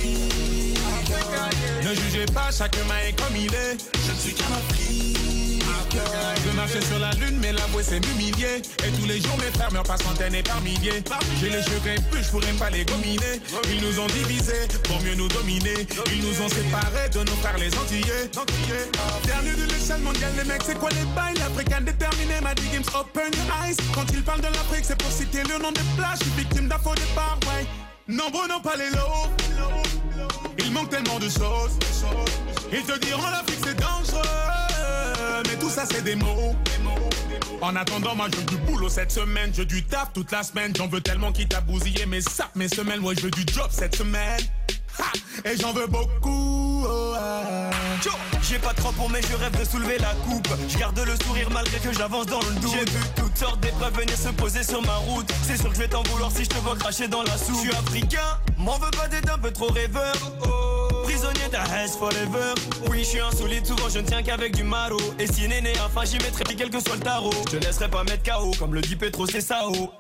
Ne jugez pas, chaque humain est comme il est. Je ne suis qu'un Africain. Je veux marcher sur la lune, mais l'avouer c'est m'humilier. Et tous les jours mes frères meurent par centaines et par milliers. J'ai les cheveux crépus, je pourrais pas les gominer. Ils nous ont divisés pour mieux nous dominer. Ils nous ont séparés de nos frères les Antillais. Dernier de l'échelle mondiale, les mecs, c'est quoi les bails? L'Africain déterminé m'a dit games open your eyes. Quand ils parlent de l'Afrique, c'est pour citer le nom des plages. Je suis victime d'affaires départ, ouais. Nombreux n'ont pas les lots. Il manque tellement de choses. Ils te diront l'Afrique c'est dangereux. Mais tout ça c'est des mots. En attendant, moi je veux du boulot cette semaine. Je veux du taf toute la semaine. J'en veux tellement qu'il t'a bousillé mes saps, mes semelles. Moi je veux du job cette semaine. Ha! Et j'en veux beaucoup. Oh, ah. J'ai pas de crampons mais je rêve de soulever la coupe. Je garde le sourire malgré que j'avance dans le doute. J'ai vu toutes sortes d'épreuves venir se poser sur ma route. C'est sûr que je vais t'en vouloir si je te vois cracher dans la soupe. Je suis africain, m'en veux pas d'être un peu trop rêveur. Prisonnier d'Ahès forever. Oui, je suis insolite, souvent je ne tiens qu'avec du maro. Et si néné, enfin j'y mettrai quel que soit le tarot. Je te laisserai pas mettre KO, comme le dit Petro, c'est Sao.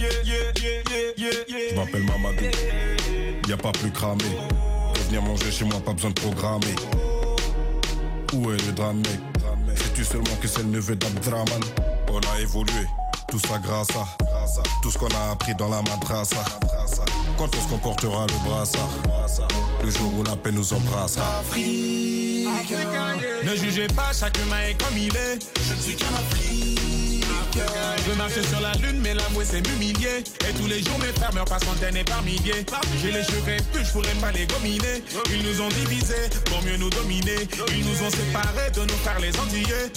Je m'appelle Mamadou, y'a pas plus cramé. Pour venir manger chez moi, pas besoin de programmer. Où est le drame, mec? Sais-tu seulement que c'est le neveu d'Abdraman? On a évolué, tout ça grâce à tout ce qu'on a appris dans la madrasa. Quand on se comportera le brassard, le jour où la paix nous embrassera. Africain. Ne jugez pas, chaque humain est comme il est. Je ne suis qu'un Africain. Je veux marcher sur la lune, mais l'avouer c'est m'humilier. Et tous les jours mes frères meurent par centaines et par milliers. J'ai les cheveux crépus, je pourrais pas les gominer. Ils nous ont divisés pour mieux nous dominer. Ils nous ont séparés de nos frères les Antillais.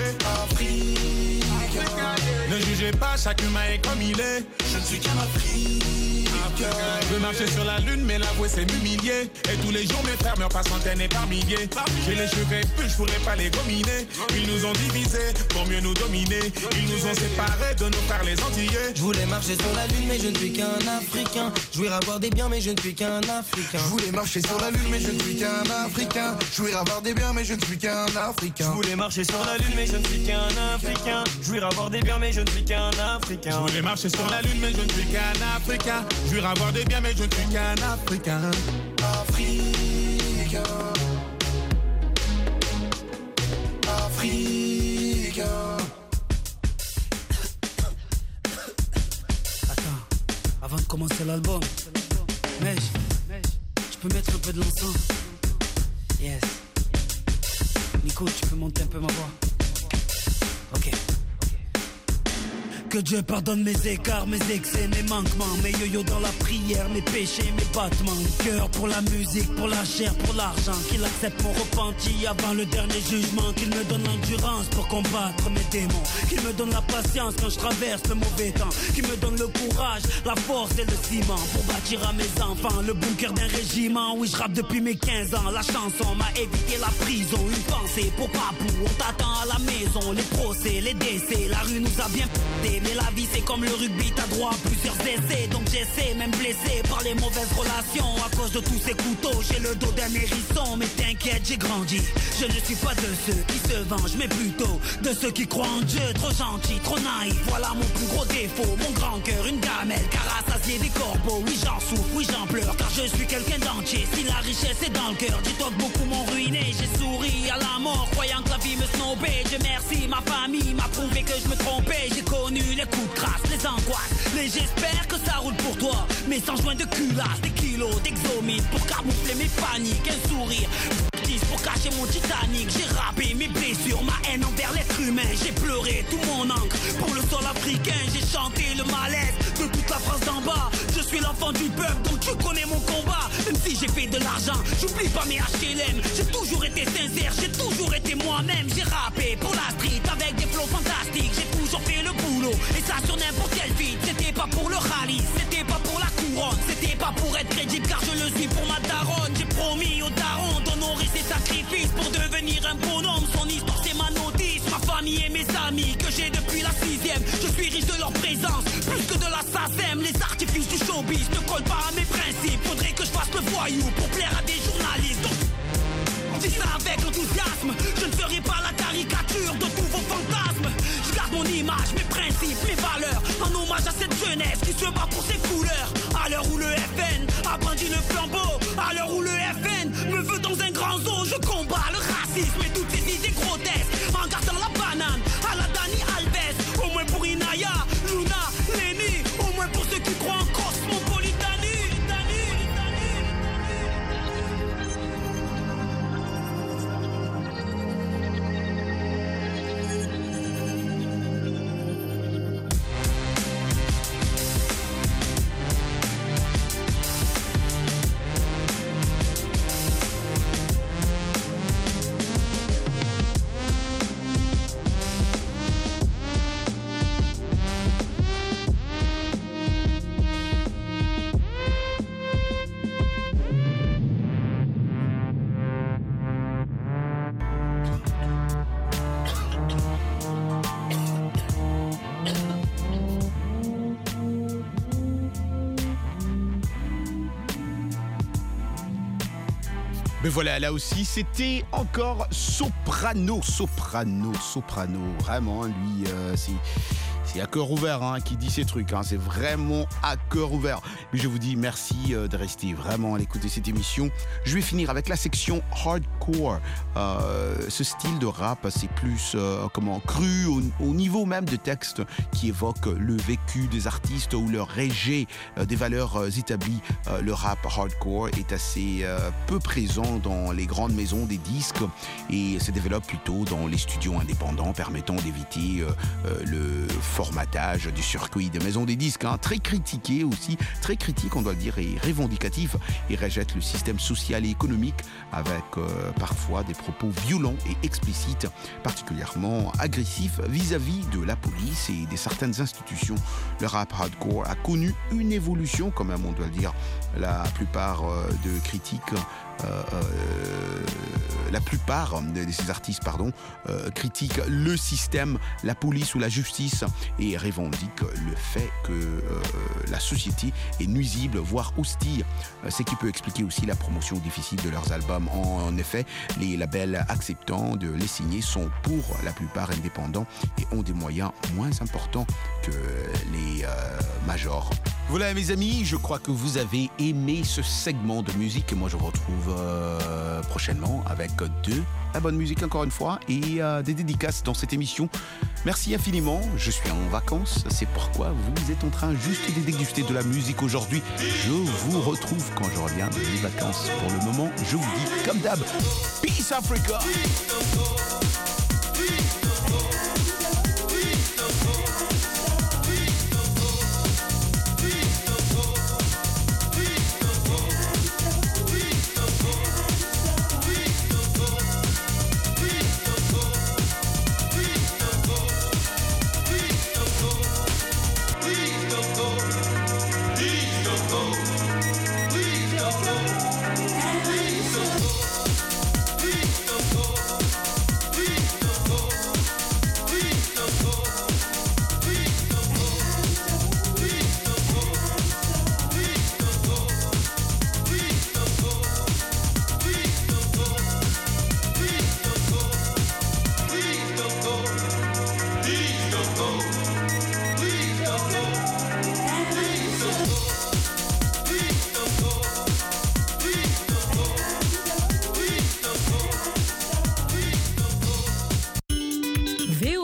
Africain. Ne jugez pas, chaque humain est comme il est. Je ne suis qu'un Africain. Je veux marcher sur la lune, mais l'avouer c'est m'humilier. Et tous les jours mes frères meurent par centaines et par milliers. J'ai les cheveux crépus, je pourrais pas les gominer. Ils nous ont divisés pour mieux nous dominer. Ils nous ont séparés de nos frères les Antillais. Je voulais marcher sur la lune mais je ne suis qu'un Africain. Je voulais avoir des biens mais je ne suis qu'un Africain. Je voulais marcher sur la lune mais je ne suis qu'un Africain. Je voulais avoir des biens mais je ne suis qu'un Africain. Je voulais marcher sur la lune mais je ne suis qu'un Africain. Je voulais avoir des biens mais je ne suis qu'un Africain. Je voulais marcher sur la lune mais je ne suis qu'un Africain. Je voulais avoir des biens mais je ne suis qu'un Africain. Africain. Attends, avant de commencer l'album, Mej, tu peux mettre un peu de l'encens? Yes. Nico, tu peux monter un peu ma voix? Ok. Que Dieu pardonne mes écarts, mes excès, mes manquements, mes yo-yo dans la prière, mes péchés, mes battements. Cœur pour la musique, pour la chair, pour l'argent. Qu'il accepte mon repenti avant le dernier jugement. Qu'il me donne l'endurance pour combattre mes démons qui me donnent la patience quand je traverse le mauvais temps, qui me donnent le courage, la force et le ciment pour bâtir à mes enfants le bunker d'un régiment. Oui, je rappe depuis mes 15 ans, la chanson m'a évité la prison. Une pensée pour Papou, on t'attend à la maison. Les procès, les décès, la rue nous a bien p***té. Mais la vie c'est comme le rugby, t'as droit à plusieurs essais. Donc j'essaie, même blessé par les mauvaises relations, à cause de tous ces couteaux, j'ai le dos d'un hérisson. Mais t'inquiète, j'ai grandi, je ne suis pas de ceux qui se vengent, mais plutôt de ceux qui croient en Dieu. Trop gentil, trop naïf, voilà mon plus gros défaut. Mon grand cœur, une gamelle, car rassasié des corbeaux. Oui j'en souffre, oui j'en pleure, car je suis quelqu'un d'entier. Si la richesse est dans le cœur, dis-toi que beaucoup m'ont ruiné. J'ai souri à la mort, croyant que la vie me snobait. Dieu merci, ma famille m'a prouvé que je me trompais. J'ai connu les coups de crasse, les angoisses, mais j'espère que ça roule pour toi. Mais sans joint de culasse, des kilos d'exomite pour camoufler mes paniques. Un sourire pour cacher mon Titanic. J'ai rappé mes blessures, ma haine envers l'être humain. J'ai pleuré tout mon encre pour le sol africain. J'ai chanté le malaise de toute la France d'en bas. Je suis l'enfant du peuple, donc tu connais mon combat. Même si j'ai fait de l'argent, j'oublie pas mes HLM. J'ai toujours été sincère, j'ai toujours été moi-même. J'ai rappé pour la street avec des flows fantastiques. J'ai toujours fait le boulot, et ça sur n'importe quel feat. C'était pas pour le rallye, c'était pas pour la couronne, c'était pas pour être crédible, car je le suis pour ma daronne. J'ai promis aux darons d'honorer ses sacrifices pour devenir un bonhomme. Son histoire c'est ma notice, ma famille et mes amis que j'ai depuis la 6ème. Je suis riche de leur présence, plus que de la SACEM. Les artifices du showbiz ne collent pas à mes principes. Faudrait que je fasse le voyou pour plaire à des journalistes. Donc, dis ça avec enthousiasme, je ne ferai pas la caricature de tous vos fantasmes. Je garde mon image, mes principes, mes valeurs, en hommage à cette jeunesse qui se bat pour ses couleurs. À l'heure où le FN a brandi le flambeau, à l'heure où le FN me veut dans un grand zoo, je combats le racisme et toutes ces idées grotesques en gardant la banane à la Dani Alves. Au moins pour Inaya, Luna, Lenny, au moins pour ceux qui croient en cosmopolitanie. Mais voilà, là aussi, c'était encore Soprano. Vraiment, lui, c'est à cœur ouvert qui dit ces trucs. C'est vraiment à cœur ouvert. Mais je vous dis merci de rester vraiment à l'écoute de cette émission. Je vais finir avec la section hardcore. Ce style de rap, c'est plus cru au niveau même de texte qui évoque le vécu des artistes ou leur rejet des valeurs établies. Le rap hardcore est assez peu présent dans les grandes maisons des disques et se développe plutôt dans les studios indépendants, permettant d'éviter le formatage du circuit des maisons des disques. Très critiqué aussi, très critique on doit le dire, et revendicatif, et rejette le système social et économique avec parfois des propos violents et explicites, particulièrement agressifs vis-à-vis de la police et de certaines institutions. Le rap hardcore a connu une évolution quand même, on doit le dire. La plupart de critiques la plupart de ces artistes critiquent le système, la police ou la justice et revendiquent le fait que la société est nuisible, voire hostile. Ce qui peut expliquer aussi la promotion difficile de leurs albums. En effet, les labels acceptant de les signer sont pour la plupart indépendants et ont des moyens moins importants que les majors. Voilà mes amis, je crois que vous avez aimé ce segment de musique et moi je vous retrouve prochainement avec de la bonne musique encore une fois et des dédicaces dans cette émission. Merci infiniment, je suis en vacances, c'est pourquoi vous êtes en train juste de déguster de la musique aujourd'hui. Je vous retrouve quand je reviens de mes vacances. Pour le moment, je vous dis comme d'hab, Peace Africa.